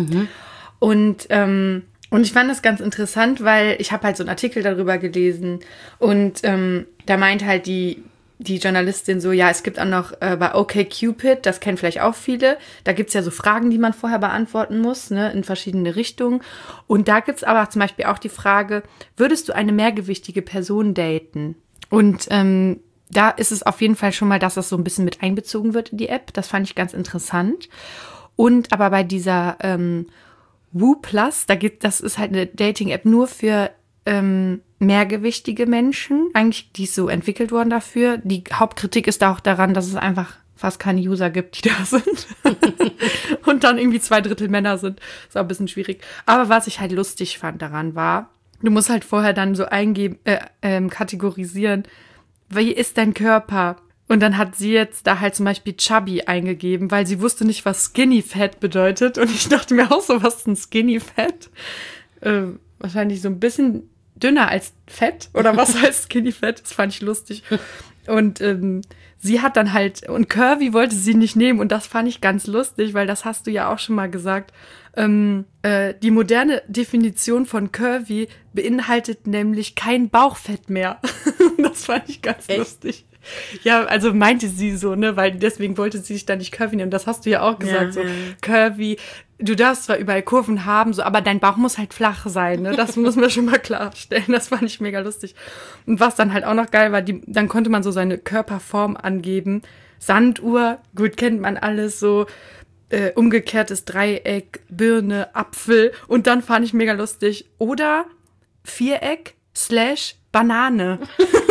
Und, ähm, und ich fand das ganz interessant, weil ich habe halt so einen Artikel darüber gelesen und ähm, da meint halt die, die Journalistin so, ja, es gibt auch noch äh, bei OkCupid, das kennen vielleicht auch viele, da gibt's ja so Fragen, die man vorher beantworten muss, ne, in verschiedene Richtungen. Und da gibt's aber zum Beispiel auch die Frage, würdest du eine mehrgewichtige Person daten? Und ähm, da ist es auf jeden Fall schon mal, dass das so ein bisschen mit einbezogen wird in die App. Das fand ich ganz interessant. Und aber bei dieser ähm, Woo Plus, da gibt, das ist halt eine Dating-App nur für ähm, mehrgewichtige Menschen. Eigentlich, die ist so entwickelt worden dafür. Die Hauptkritik ist da auch daran, dass es einfach fast keine User gibt, die da sind. Und dann irgendwie zwei Drittel Männer sind. Ist auch ein bisschen schwierig. Aber was ich halt lustig fand daran war, du musst halt vorher dann so eingeben, äh, ähm, kategorisieren, wie ist dein Körper? Und dann hat sie jetzt da halt zum Beispiel Chubby eingegeben, weil sie wusste nicht, was Skinny Fat bedeutet. Und ich dachte mir auch so, was ist ein Skinny Fat? Äh, wahrscheinlich so ein bisschen dünner als Fett. Oder was heißt Skinny Fat? Das fand ich lustig. Und ähm, sie hat dann halt, und Curvy wollte sie nicht nehmen. Und das fand ich ganz lustig, weil das hast du ja auch schon mal gesagt. Ähm, äh, die moderne Definition von Curvy beinhaltet nämlich kein Bauchfett mehr. Das fand ich ganz Echt? lustig. Ja, also meinte sie so, ne, weil deswegen wollte sie sich da nicht Curvy nehmen. Das hast du ja auch gesagt, Ja, so ja. Curvy. Du darfst zwar überall Kurven haben, so, aber dein Bauch muss halt flach sein, ne? Das muss man schon mal klarstellen. Das fand ich mega lustig. Und was dann halt auch noch geil war, die, dann konnte man so seine Körperform angeben. Sanduhr, gut, kennt man alles so. Äh, umgekehrtes Dreieck, Birne, Apfel. Und dann fand ich mega lustig. Oder Viereck slash Banane.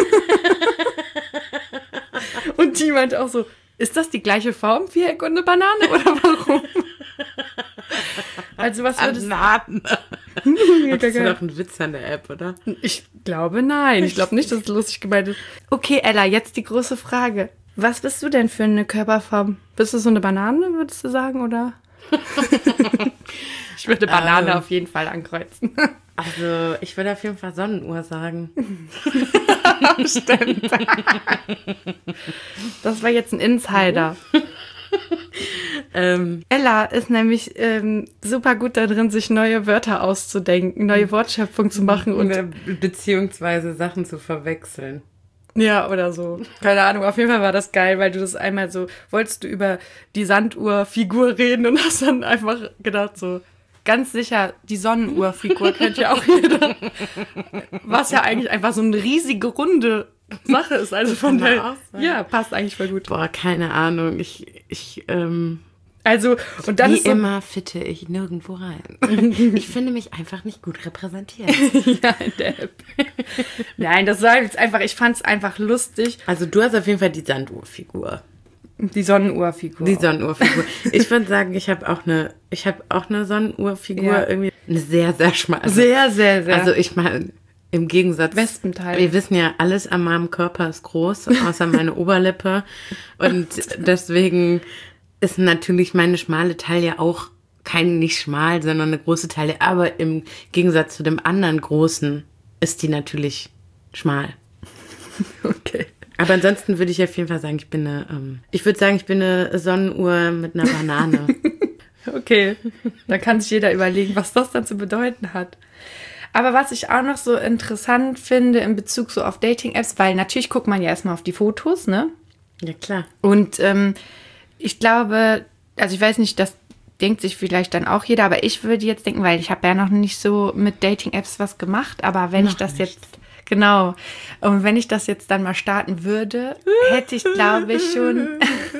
Und die meinte auch so, ist das die gleiche Form, Viereck und eine Banane oder warum? Also was würdest Bananen. du... Das ist doch ein Witz an der App, oder? Ich glaube nein. Ich glaube nicht, dass es lustig gemeint ist. Okay, Ella, jetzt die große Frage. Was bist du denn für eine Körperform? Bist du so eine Banane, würdest du sagen, oder? Ich würde Banane Ähm. auf jeden Fall ankreuzen. Also, ich würde auf jeden Fall Sonnenuhr sagen. Stimmt. Das war jetzt ein Insider. Ähm, Ella ist nämlich ähm, super gut da drin, sich neue Wörter auszudenken, neue Wortschöpfung zu machen und beziehungsweise Sachen zu verwechseln. ja, oder so. Keine Ahnung, auf jeden Fall war das geil, weil du das einmal so, wolltest du über die Sanduhrfigur reden und hast dann einfach gedacht so, ganz sicher, die Sonnenuhrfigur kennt ja auch jeder. Was ja eigentlich einfach so eine riesige, runde Sache ist. Also von kann man der, auch sagen. ja, passt eigentlich voll gut. Boah, keine Ahnung. Ich, ich, ähm, Also, und dann wie ist so, immer fitte ich nirgendwo rein. Ich finde mich einfach nicht gut repräsentiert. ja, in der App. Nein, das war jetzt einfach, ich fand es einfach lustig. Also du hast auf jeden Fall die Sanduhrfigur. Die Sonnenuhrfigur. Die Sonnenuhrfigur. Ich würde sagen, ich habe auch eine, ich habe auch eine Sonnenuhrfigur, Ja. irgendwie eine sehr, sehr schmale. Sehr, sehr, sehr. Also ich meine, im Gegensatz. Wespenteil. Wir wissen ja, alles an meinem Körper ist groß, außer meine Oberlippe. Und deswegen ist natürlich meine schmale Taille auch kein, nicht schmal, sondern eine große Taille. Aber im Gegensatz zu dem anderen großen ist die natürlich schmal. Okay. Aber ansonsten würde ich auf jeden Fall sagen, ich bin eine, ähm, ich würde sagen, ich bin eine Sonnenuhr mit einer Banane. Okay, da kann sich jeder überlegen, was das dann zu bedeuten hat. Aber was ich auch noch so interessant finde in Bezug so auf Dating-Apps, weil natürlich guckt man ja erstmal auf die Fotos, ne? Ja, klar. Und ähm, ich glaube, also ich weiß nicht, das denkt sich vielleicht dann auch jeder, aber ich würde jetzt denken, weil ich habe ja noch nicht so mit Dating-Apps was gemacht, aber wenn Noch ich das nicht. jetzt, genau, und wenn ich das jetzt dann mal starten würde, hätte ich, glaube ich, schon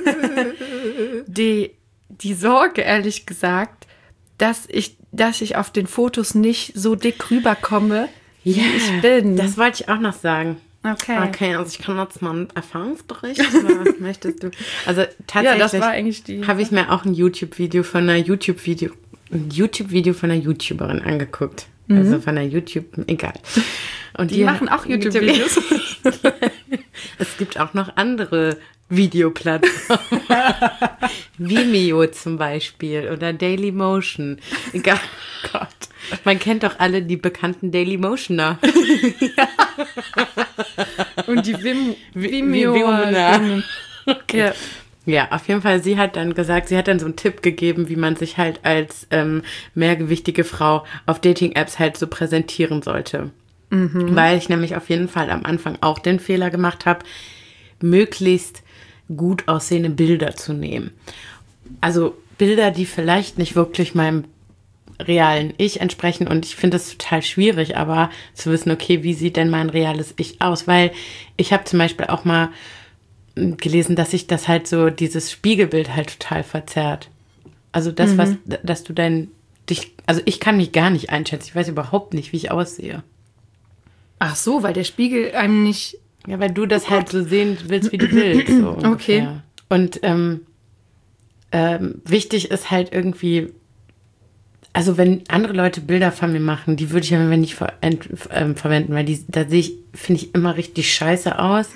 die, die Sorge, ehrlich gesagt, dass ich, dass ich auf den Fotos nicht so dick rüberkomme, wie Ja, ich bin. das wollte ich auch noch sagen. okay. Okay, also ich kann jetzt mal einen Erfahrungsbericht, oder was möchtest du? Also Ja, tatsächlich das war eigentlich die... habe ich mir auch ein YouTube-Video von einer YouTube-Video, ein YouTube-Video von einer YouTuberin angeguckt. Mhm. Also von einer YouTube, egal. Und die, die machen auch YouTube-Videos. Es gibt auch noch andere Videoplattformen. Vimeo zum Beispiel oder Dailymotion. Egal. Gott. Man kennt doch alle die bekannten Dailymotioner. Ja. Und die Vim Vimeo. Okay. Ja. Ja, auf jeden Fall, sie hat dann gesagt, sie hat dann so einen Tipp gegeben, wie man sich halt als ähm, mehrgewichtige Frau auf Dating-Apps halt so präsentieren sollte. Mhm. Weil ich nämlich auf jeden Fall am Anfang auch den Fehler gemacht habe, möglichst gut aussehende Bilder zu nehmen. Also Bilder, die vielleicht nicht wirklich meinem realen Ich entsprechen, und ich finde das total schwierig, aber zu wissen, okay, wie sieht denn mein reales Ich aus? Weil ich habe zum Beispiel auch mal gelesen, dass sich das halt so, dieses Spiegelbild halt total verzerrt. Also das, mhm. was, dass du dein, dich, also ich kann mich gar nicht einschätzen, ich weiß überhaupt nicht, wie ich aussehe. Ach so, weil der Spiegel einem nicht... Ja, weil du das oh halt so sehen willst, wie du willst. So ungefähr. Okay. Und ähm, ähm, wichtig ist halt irgendwie, also wenn andere Leute Bilder von mir machen, die würde ich ja nicht ver äh, verwenden, weil die, da sehe ich, finde ich, immer richtig scheiße aus.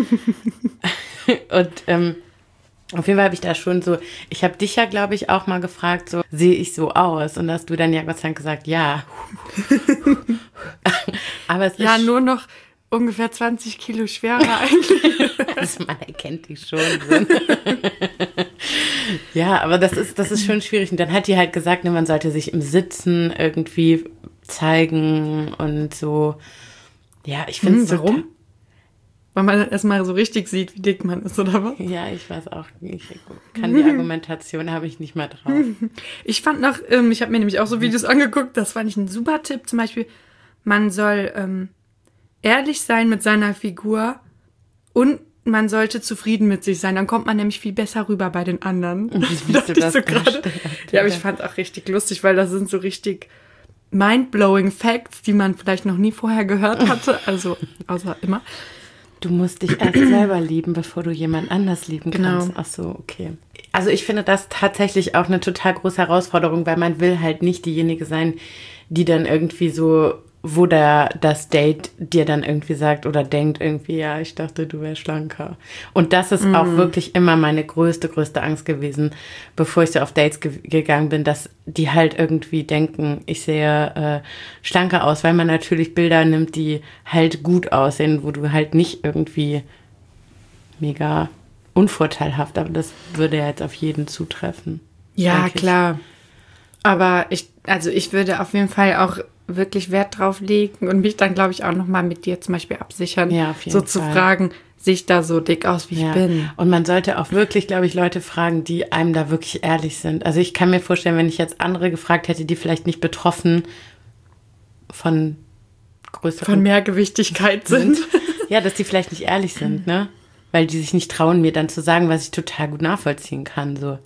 Und ähm, auf jeden Fall habe ich da schon so, ich habe dich ja, glaube ich, auch mal gefragt, so, sehe ich so aus? Und hast du dann ja Gott sei Dank gesagt, ja. Aber es ja, ist nur noch ungefähr zwanzig Kilo schwerer eigentlich. Also man erkennt die schon. Ja, aber das ist, das ist schon schwierig. Und dann hat die halt gesagt, ne, man sollte sich im Sitzen irgendwie zeigen und so. Ja, ich finde es hm, warum? Weil man dann erstmal so richtig sieht, wie dick man ist, oder was? Ja, ich weiß auch nicht. Ich kann die Argumentation, habe ich nicht mehr drauf. Ich fand noch, ähm, ich habe mir nämlich auch so Videos angeguckt, das fand ich ein super Tipp. Zum Beispiel, man soll ähm, ehrlich sein mit seiner Figur und man sollte zufrieden mit sich sein. Dann kommt man nämlich viel besser rüber bei den anderen. Wie du das so gerade? Ja, aber ich fand es auch richtig lustig, weil das sind so richtig mind-blowing Facts, die man vielleicht noch nie vorher gehört hatte. Also, außer immer. Du musst dich erst selber lieben, bevor du jemand anders lieben kannst. Genau. Ach so, okay. Also ich finde das tatsächlich auch eine total große Herausforderung, weil man will halt nicht diejenige sein, die dann irgendwie so, wo der, das Date dir dann irgendwie sagt oder denkt irgendwie, ja, ich dachte, du wärst schlanker. Und das ist mm. auch wirklich immer meine größte, größte Angst gewesen, bevor ich so auf Dates ge- gegangen bin, dass die halt irgendwie denken, ich sehe äh, schlanker aus, weil man natürlich Bilder nimmt, die halt gut aussehen, wo du halt nicht irgendwie mega unvorteilhaft, aber das würde ja jetzt auf jeden zutreffen. Ja, klar. Aber ich, also ich würde auf jeden Fall auch wirklich Wert drauf legen und mich dann, glaube ich, auch nochmal mit dir zum Beispiel absichern. Ja, auf jeden so Fall. zu fragen, sehe ich da so dick aus, wie ja. ich bin? Und man sollte auch wirklich, glaube ich, Leute fragen, die einem da wirklich ehrlich sind. Also ich kann mir vorstellen, wenn ich jetzt andere gefragt hätte, die vielleicht nicht betroffen von größeren... Von Mehrgewichtigkeit sind. sind. Ja, dass die vielleicht nicht ehrlich sind, ne? Weil die sich nicht trauen, mir dann zu sagen, was ich total gut nachvollziehen kann, so.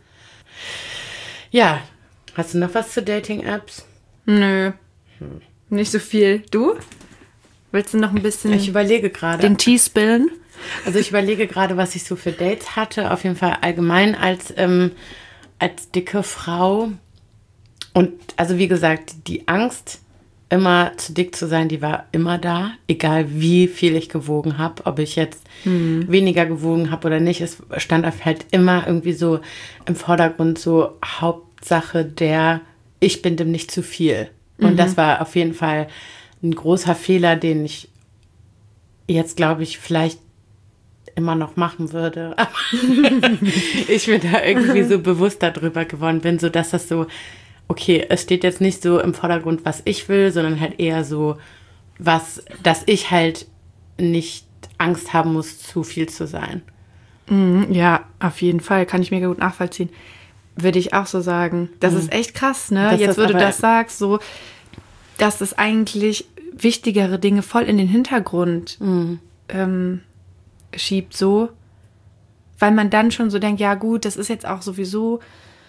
Ja, hast du noch was zu Dating-Apps? Nö. Hm. Nicht so viel. Du? Willst du noch ein bisschen ich überlege gerade. den Tee spillen? Also ich überlege gerade, was ich so für Dates hatte. Auf jeden Fall allgemein als, ähm, als dicke Frau. Und also wie gesagt, die Angst, immer zu dick zu sein, die war immer da. Egal wie viel ich gewogen habe. Ob ich jetzt hm. weniger gewogen habe oder nicht. Es stand auf halt immer irgendwie so im Vordergrund so Hauptsache der, ich bin dem nicht zu viel. Und mhm. das war auf jeden Fall ein großer Fehler, den ich jetzt, glaube ich, vielleicht immer noch machen würde. Aber ich mir da irgendwie so bewusst darüber geworden bin, so dass das so, okay, es steht jetzt nicht so im Vordergrund, was ich will, sondern halt eher so, was, dass ich halt nicht Angst haben muss, zu viel zu sein. Mhm, ja, auf jeden Fall, kann ich mir gut nachvollziehen. Würde ich auch so sagen. Das mhm. ist echt krass, ne? Das Jetzt, wo du das sagst, so, dass das eigentlich wichtigere Dinge voll in den Hintergrund mhm. ähm, schiebt, so. Weil man dann schon so denkt, ja gut, das ist jetzt auch sowieso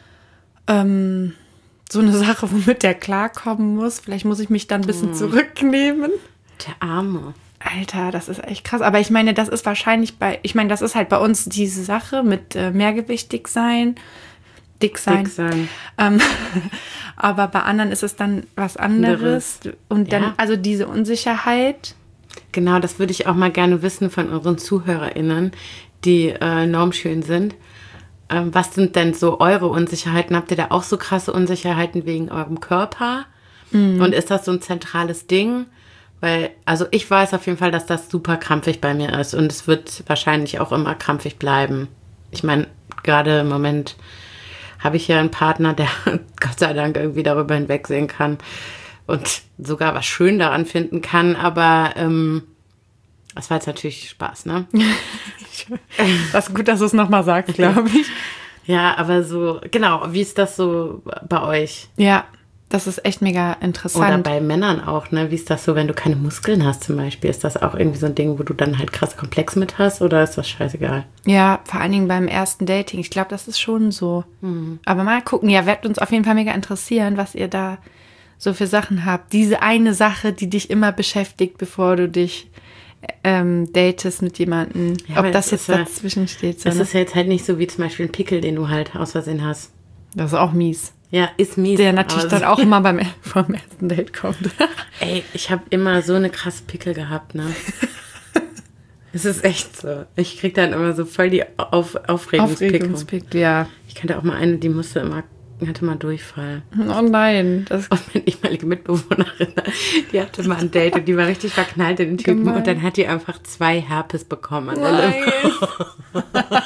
ähm, so eine Sache, womit der klarkommen muss. Vielleicht muss ich mich dann ein bisschen mhm. zurücknehmen. Der Arme. Alter, das ist echt krass. Aber ich meine, das ist wahrscheinlich bei, ich meine, das ist halt bei uns diese Sache mit äh, mehrgewichtig sein. Dick sein. Dick sein. Ähm, aber bei anderen ist es dann was anderes. Und dann, Ja. also diese Unsicherheit. Genau, das würde ich auch mal gerne wissen von unseren ZuhörerInnen, die äh, normschön sind. Ähm, was sind denn so eure Unsicherheiten? Habt ihr da auch so krasse Unsicherheiten wegen eurem Körper? Mhm. Und ist das so ein zentrales Ding? Weil, also ich weiß auf jeden Fall, dass das super krampfig bei mir ist und es wird wahrscheinlich auch immer krampfig bleiben. Ich meine, gerade im Moment habe ich ja einen Partner, der Gott sei Dank irgendwie darüber hinwegsehen kann und sogar was schön daran finden kann, aber ähm, das war jetzt natürlich Spaß, ne? Das ist gut, dass du es nochmal sagst, glaube ich. Ja, aber so, genau, wie ist das so bei euch? Ja, das ist echt mega interessant. Oder bei Männern auch, ne? Wie ist das so, wenn du keine Muskeln hast zum Beispiel? Ist das auch irgendwie so ein Ding, wo du dann halt krass Komplex mit hast oder ist das scheißegal? Ja, vor allen Dingen beim ersten Dating. Ich glaube, das ist schon so. Mhm. Aber mal gucken, ja, wird uns auf jeden Fall mega interessieren, was ihr da so für Sachen habt. Diese eine Sache, die dich immer beschäftigt, bevor du dich ähm, datest mit jemandem. Ja, ob das jetzt ja, dazwischen steht. Das ne? ist ja jetzt halt nicht so wie zum Beispiel ein Pickel, den du halt aus Versehen hast. Das ist auch mies. Ja, ist mies. Der natürlich dann auch immer beim vom ersten Date kommt. Ey, ich habe immer so eine krasse Pickel gehabt, ne? Es ist echt so. Ich krieg dann immer so voll die Auf Aufregungspickel. Aufregungspickel, ja. Ich kannte auch mal eine, die musste immer, hatte mal Durchfall. Oh nein. Das und meine ehemalige Mitbewohnerin, die hatte mal ein Date und die war richtig verknallt in den Typen Gemein. Und dann hat die einfach zwei Herpes bekommen an der Lippe.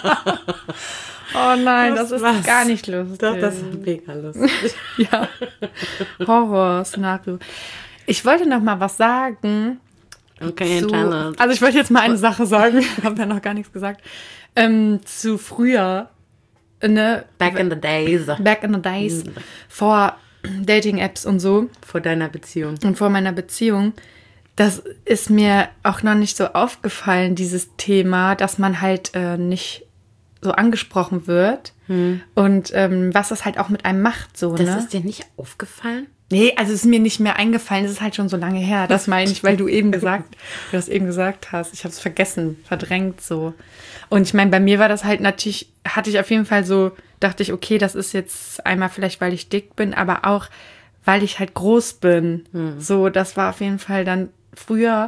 Oh nein, das, das ist was. Gar nicht lustig. Doch, das ist mega lustig. Ja, Horror-Szenario. Ich wollte noch mal was sagen. Okay, zu, tell us. Also ich wollte jetzt mal eine Sache sagen. Ich habe ja noch gar nichts gesagt. Ähm, zu früher. Ne? Back in the days. Back in the days. Vor Dating-Apps und so. Vor deiner Beziehung. Und vor meiner Beziehung. Das ist mir auch noch nicht so aufgefallen, dieses Thema, dass man halt äh, nicht so angesprochen wird hm. und ähm, was das halt auch mit einem macht. So, das ne? ist dir nicht aufgefallen? Nee, also es ist mir nicht mehr eingefallen, das ist halt schon so lange her. Das meine ich, weil du eben gesagt, du das eben gesagt hast. Ich habe es vergessen, verdrängt so. Und ich meine, bei mir war das halt natürlich, hatte ich auf jeden Fall so, dachte ich, okay, das ist jetzt einmal vielleicht, weil ich dick bin, aber auch, weil ich halt groß bin. Hm. So, das war auf jeden Fall dann früher,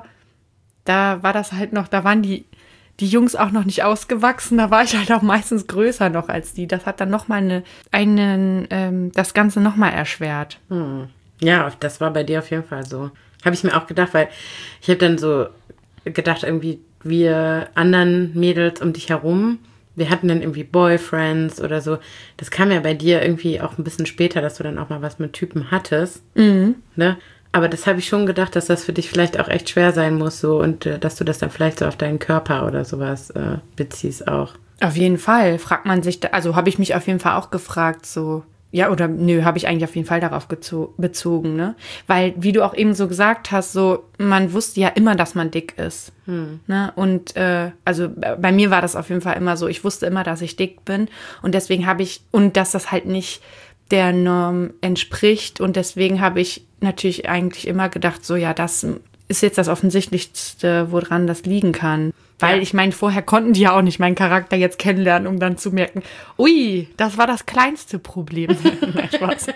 da war das halt noch, da waren die die Jungs auch noch nicht ausgewachsen, da war ich halt auch meistens größer noch als die. Das hat dann nochmal eine, einen, ähm, das Ganze nochmal erschwert. Hm. Ja, das war bei dir auf jeden Fall so. Habe ich mir auch gedacht, weil ich habe dann so gedacht, irgendwie wir anderen Mädels um dich herum, wir hatten dann irgendwie Boyfriends oder so. Das kam ja bei dir irgendwie auch ein bisschen später, dass du dann auch mal was mit Typen hattest. Mhm. Ne? Aber das habe ich schon gedacht, dass das für dich vielleicht auch echt schwer sein muss so und äh, dass du das dann vielleicht so auf deinen Körper oder sowas äh, beziehst auch. Auf jeden Fall, fragt man sich, da, also habe ich mich auf jeden Fall auch gefragt, so, ja oder nö, habe ich eigentlich auf jeden Fall darauf gezo- bezogen, ne? Weil, wie du auch eben so gesagt hast, so, man wusste ja immer, dass man dick ist, hm. ne? Und, äh, also bei mir war das auf jeden Fall immer so, ich wusste immer, dass ich dick bin und deswegen habe ich, und dass das halt nicht der Norm entspricht und deswegen habe ich natürlich eigentlich immer gedacht, so ja, das ist jetzt das Offensichtlichste, woran das liegen kann. Weil ja. ich meine, vorher konnten die ja auch nicht meinen Charakter jetzt kennenlernen, um dann zu merken, ui, das war das kleinste Problem. Nein, Spaß.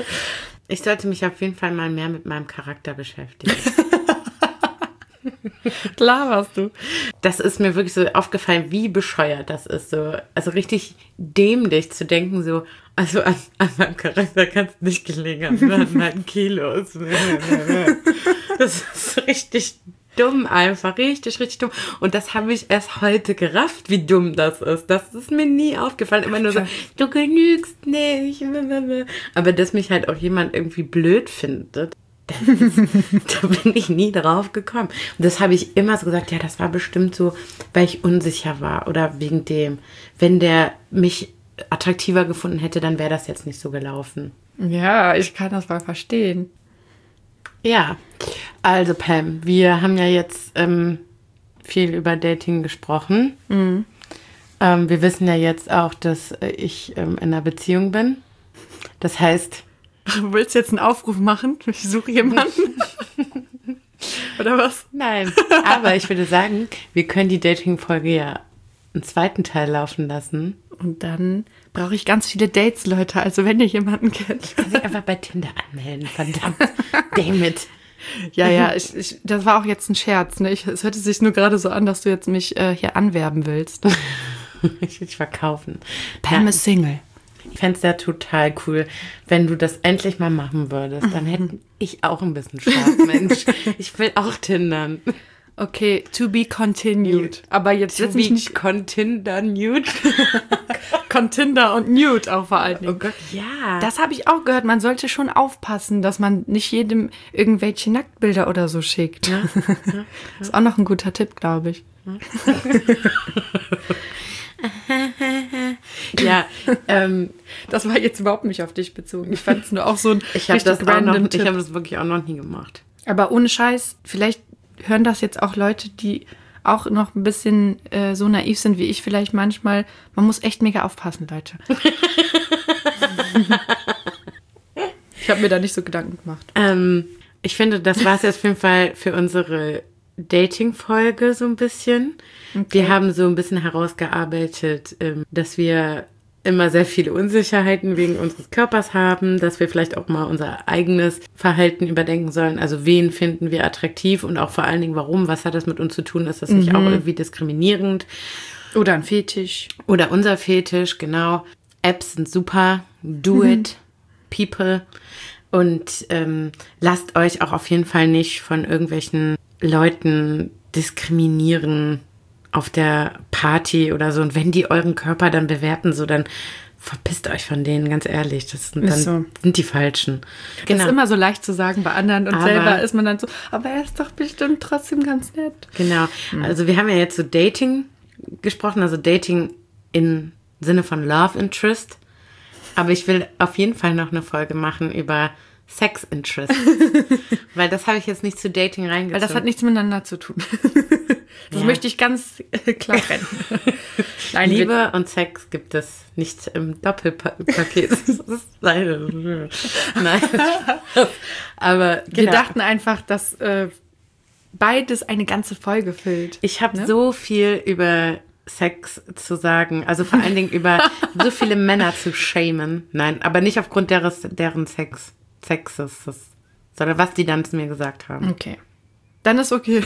Ich sollte mich auf jeden Fall mal mehr mit meinem Charakter beschäftigen. Klar warst du. Das ist mir wirklich so aufgefallen, wie bescheuert das ist. So, also richtig dämlich zu denken, so, also an, an meinem Charakter kann es nicht gelingen, an meinen Kilos. Das ist richtig dumm einfach, richtig, richtig dumm. Und das habe ich erst heute gerafft, wie dumm das ist. Das ist mir nie aufgefallen. Immer nur so, du genügst nicht. Aber dass mich halt auch jemand irgendwie blöd findet, da bin ich nie drauf gekommen. Und das habe ich immer so gesagt, ja, das war bestimmt so, weil ich unsicher war oder wegen dem. Wenn der mich attraktiver gefunden hätte, dann wäre das jetzt nicht so gelaufen. Ja, ich kann das mal verstehen. Ja, also Pam, wir haben ja jetzt ähm, viel über Dating gesprochen. Mhm. Ähm, wir wissen ja jetzt auch, dass ich ähm, in einer Beziehung bin. Das heißt... Du willst jetzt einen Aufruf machen? Ich suche jemanden. Oder was? Nein, aber ich würde sagen, wir können die Dating-Folge ja einen zweiten Teil laufen lassen. Und dann brauche ich ganz viele Dates, Leute. Also wenn ihr jemanden kennt. Ich kann sich einfach bei Tinder anmelden, verdammt. Damn it. Ja, ja, ich, ich, das war auch jetzt ein Scherz. Ne? Ich, es hörte sich nur gerade so an, dass du jetzt mich äh, hier anwerben willst. Ich will dich verkaufen. Pam ist Single. Ich fände es ja total cool, wenn du das endlich mal machen würdest. Dann hätte ich auch ein bisschen Spaß, Mensch. Ich will auch tindern. Okay, to be continued. Aber jetzt To setz mich be nicht... Continder nude. Continder und Nude auch vor allen Dingen. Oh Gott, ja. Das habe ich auch gehört. Man sollte schon aufpassen, dass man nicht jedem irgendwelche Nacktbilder oder so schickt. Ja, ja, ja. Ist auch noch ein guter Tipp, glaube ich. Ja, ähm, das war jetzt überhaupt nicht auf dich bezogen. Ich fand es nur auch so ein ich habe richtig das, auch noch- random ich Tipp. hab das wirklich auch noch nie gemacht. Aber ohne Scheiß, vielleicht hören das jetzt auch Leute, die auch noch ein bisschen äh, so naiv sind wie ich vielleicht manchmal. Man muss echt mega aufpassen, Leute. Ich habe mir da nicht so Gedanken gemacht. Ähm, ich finde, das war es jetzt auf jeden Fall für unsere Dating-Folge so ein bisschen. Okay. Wir haben so ein bisschen herausgearbeitet, ähm, dass wir immer sehr viele Unsicherheiten wegen unseres Körpers haben, dass wir vielleicht auch mal unser eigenes Verhalten überdenken sollen. Also wen finden wir attraktiv und auch vor allen Dingen warum? Was hat das mit uns zu tun? Ist das nicht auch irgendwie diskriminierend? Oder ein Fetisch. Oder unser Fetisch, genau. Apps sind super. Do it, people. Und ähm, lasst euch auch auf jeden Fall nicht von irgendwelchen Leuten diskriminieren auf der Party oder so. Und wenn die euren Körper dann bewerten, so, dann verpisst euch von denen, ganz ehrlich. Das sind, dann Ist so. sind die Falschen. Das ist immer so leicht zu sagen bei anderen und Aber- selber ist man dann so, aber er ist doch bestimmt trotzdem ganz nett. Genau. Also wir haben ja jetzt so Dating gesprochen, also Dating im Sinne von Love Interest. Aber ich will auf jeden Fall noch eine Folge machen über Sex Interest. Weil das habe ich jetzt nicht zu Dating reingezogen. Weil das hat nichts miteinander zu tun. Das Ja. möchte ich ganz äh, klar trennen. Nein, Liebe und Sex gibt es nicht im Doppelpaket. Das ist leider. Nein. Aber wir genau. dachten einfach, dass äh, beides eine ganze Folge füllt. Ich habe Ne? so viel über Sex zu sagen, also vor allen Dingen über so viele Männer zu shamen. Nein, aber nicht aufgrund deres, deren Sex, Sexes, das, sondern was die dann zu mir gesagt haben. Okay. Dann ist okay.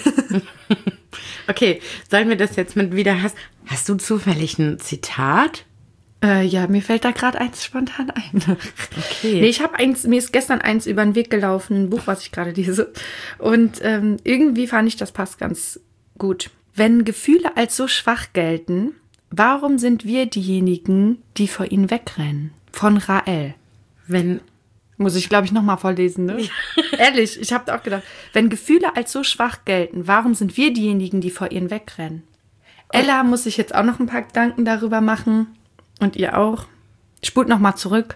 Okay, sollen wir das jetzt mit wieder, hast, hast du zufällig ein Zitat? Äh, ja, mir fällt da gerade eins spontan ein. Okay. Nee, ich habe eins, mir ist gestern eins über den Weg gelaufen, ein Buch, was ich gerade lese. Und ähm, irgendwie fand ich, das passt ganz gut. Wenn Gefühle als so schwach gelten, warum sind wir diejenigen, die vor ihnen wegrennen? Von Rael. Wenn, Muss ich, glaube ich, nochmal vorlesen, ne? Ehrlich, ich habe auch gedacht, wenn Gefühle als so schwach gelten, warum sind wir diejenigen, die vor ihnen wegrennen? Ella muss sich jetzt auch noch ein paar Gedanken darüber machen. Und ihr auch. Spult nochmal zurück.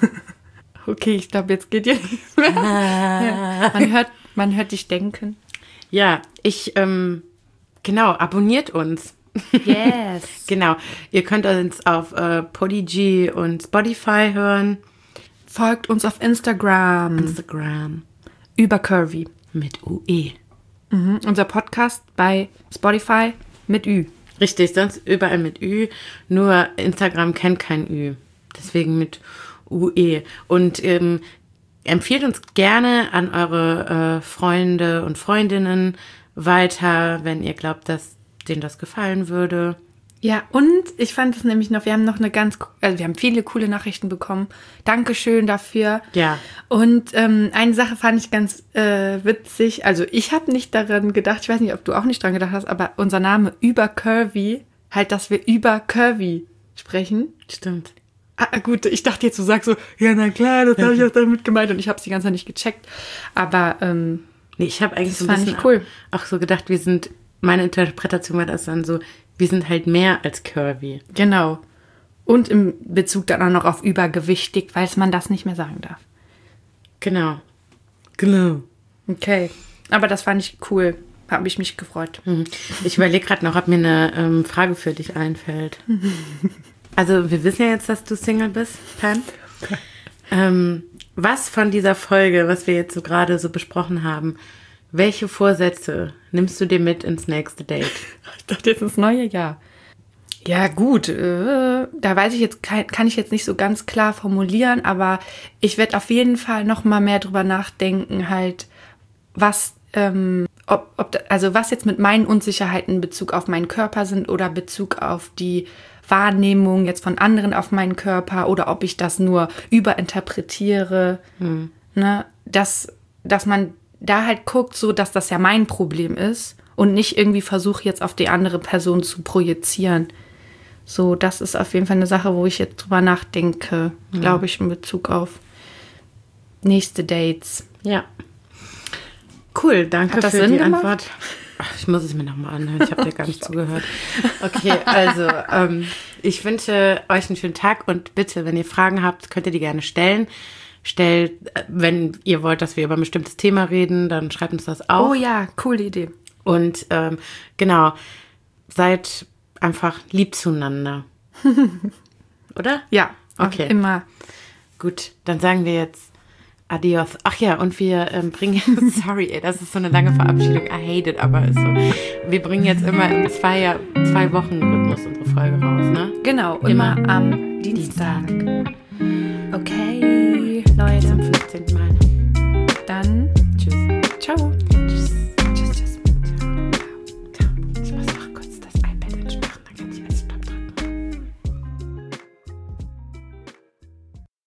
Okay, ich glaube, jetzt geht ihr nicht mehr. Ja, man, hört, man hört dich denken. ja, ich, ähm, genau, abonniert uns. Yes. Genau, ihr könnt uns auf äh, Podigy und Spotify hören. Folgt uns auf Instagram. Instagram Über Curvy. mit U E. Mhm. Unser Podcast bei Spotify mit Ü. Richtig, sonst überall mit Ü, nur Instagram kennt kein Ü. Deswegen mit U E. Und ähm, empfiehlt uns gerne an eure äh, Freunde und Freundinnen weiter, wenn ihr glaubt, dass denen das gefallen würde. Ja, und ich fand es nämlich noch, wir haben noch eine ganz, also wir haben viele coole Nachrichten bekommen. Dankeschön dafür. Ja. Und ähm, eine Sache fand ich ganz äh, witzig. Also ich habe nicht daran gedacht, ich weiß nicht, ob du auch nicht dran gedacht hast, aber unser Name über Curvy, halt, dass wir über Curvy sprechen. Stimmt. Ah, gut, ich dachte jetzt, du sagst so, ja, na klar, das habe ich auch damit gemeint und ich habe es die ganze Zeit nicht gecheckt. Aber ähm, Nee, ich habe eigentlich Das so ein fand bisschen ich cool. auch so gedacht, wir sind, meine Interpretation war das dann so, wir sind halt mehr als curvy. genau. Und im Bezug dann auch noch auf übergewichtig, weil man das nicht mehr sagen darf. Genau. Genau. Okay. Aber das fand ich cool. Habe ich mich gefreut. Hm. Ich überlege gerade noch, ob mir eine ähm, Frage für dich einfällt. Also wir wissen ja jetzt, dass du Single bist, Pam. Ähm, was von dieser Folge, was wir jetzt so gerade so besprochen haben, welche Vorsätze nimmst du dir mit ins nächste Date? Ich dachte jetzt ins neue Jahr. Ja, gut, äh, da weiß ich jetzt, kann, kann ich jetzt nicht so ganz klar formulieren, aber ich werde auf jeden Fall noch mal mehr drüber nachdenken, halt, was, ähm, ob, ob, also was jetzt mit meinen Unsicherheiten in Bezug auf meinen Körper sind oder Bezug auf die Wahrnehmung jetzt von anderen auf meinen Körper oder ob ich das nur überinterpretiere, hm. ne, dass, dass man da halt guckt, so dass das ja mein Problem ist und nicht irgendwie versuche jetzt auf die andere Person zu projizieren. So, das ist auf jeden Fall eine Sache, wo ich jetzt drüber nachdenke, ja. glaube ich, in Bezug auf nächste Dates. Ja. Cool, danke Hat das für Sinn die gemacht? Antwort. Ach, ich muss es mir nochmal anhören, ich habe dir gar nicht zugehört. Okay, also ähm, ich wünsche euch einen schönen Tag und bitte, wenn ihr Fragen habt, könnt ihr die gerne stellen. Stellt, wenn ihr wollt, dass wir über ein bestimmtes Thema reden, dann schreibt uns das auch. Oh ja, coole Idee. Und ähm, genau, seid einfach lieb zueinander. Oder? Ja, okay. Immer. Gut, dann sagen wir jetzt Adios. Ach ja, und wir ähm, bringen, sorry, ey, das ist so eine lange Verabschiedung. I hate it, aber ist so. Wir bringen jetzt immer im zwei, zwei Wochen Rhythmus unsere Folge raus, ne? Genau, immer, immer am Dienstag. Dienstag. Okay, Leute.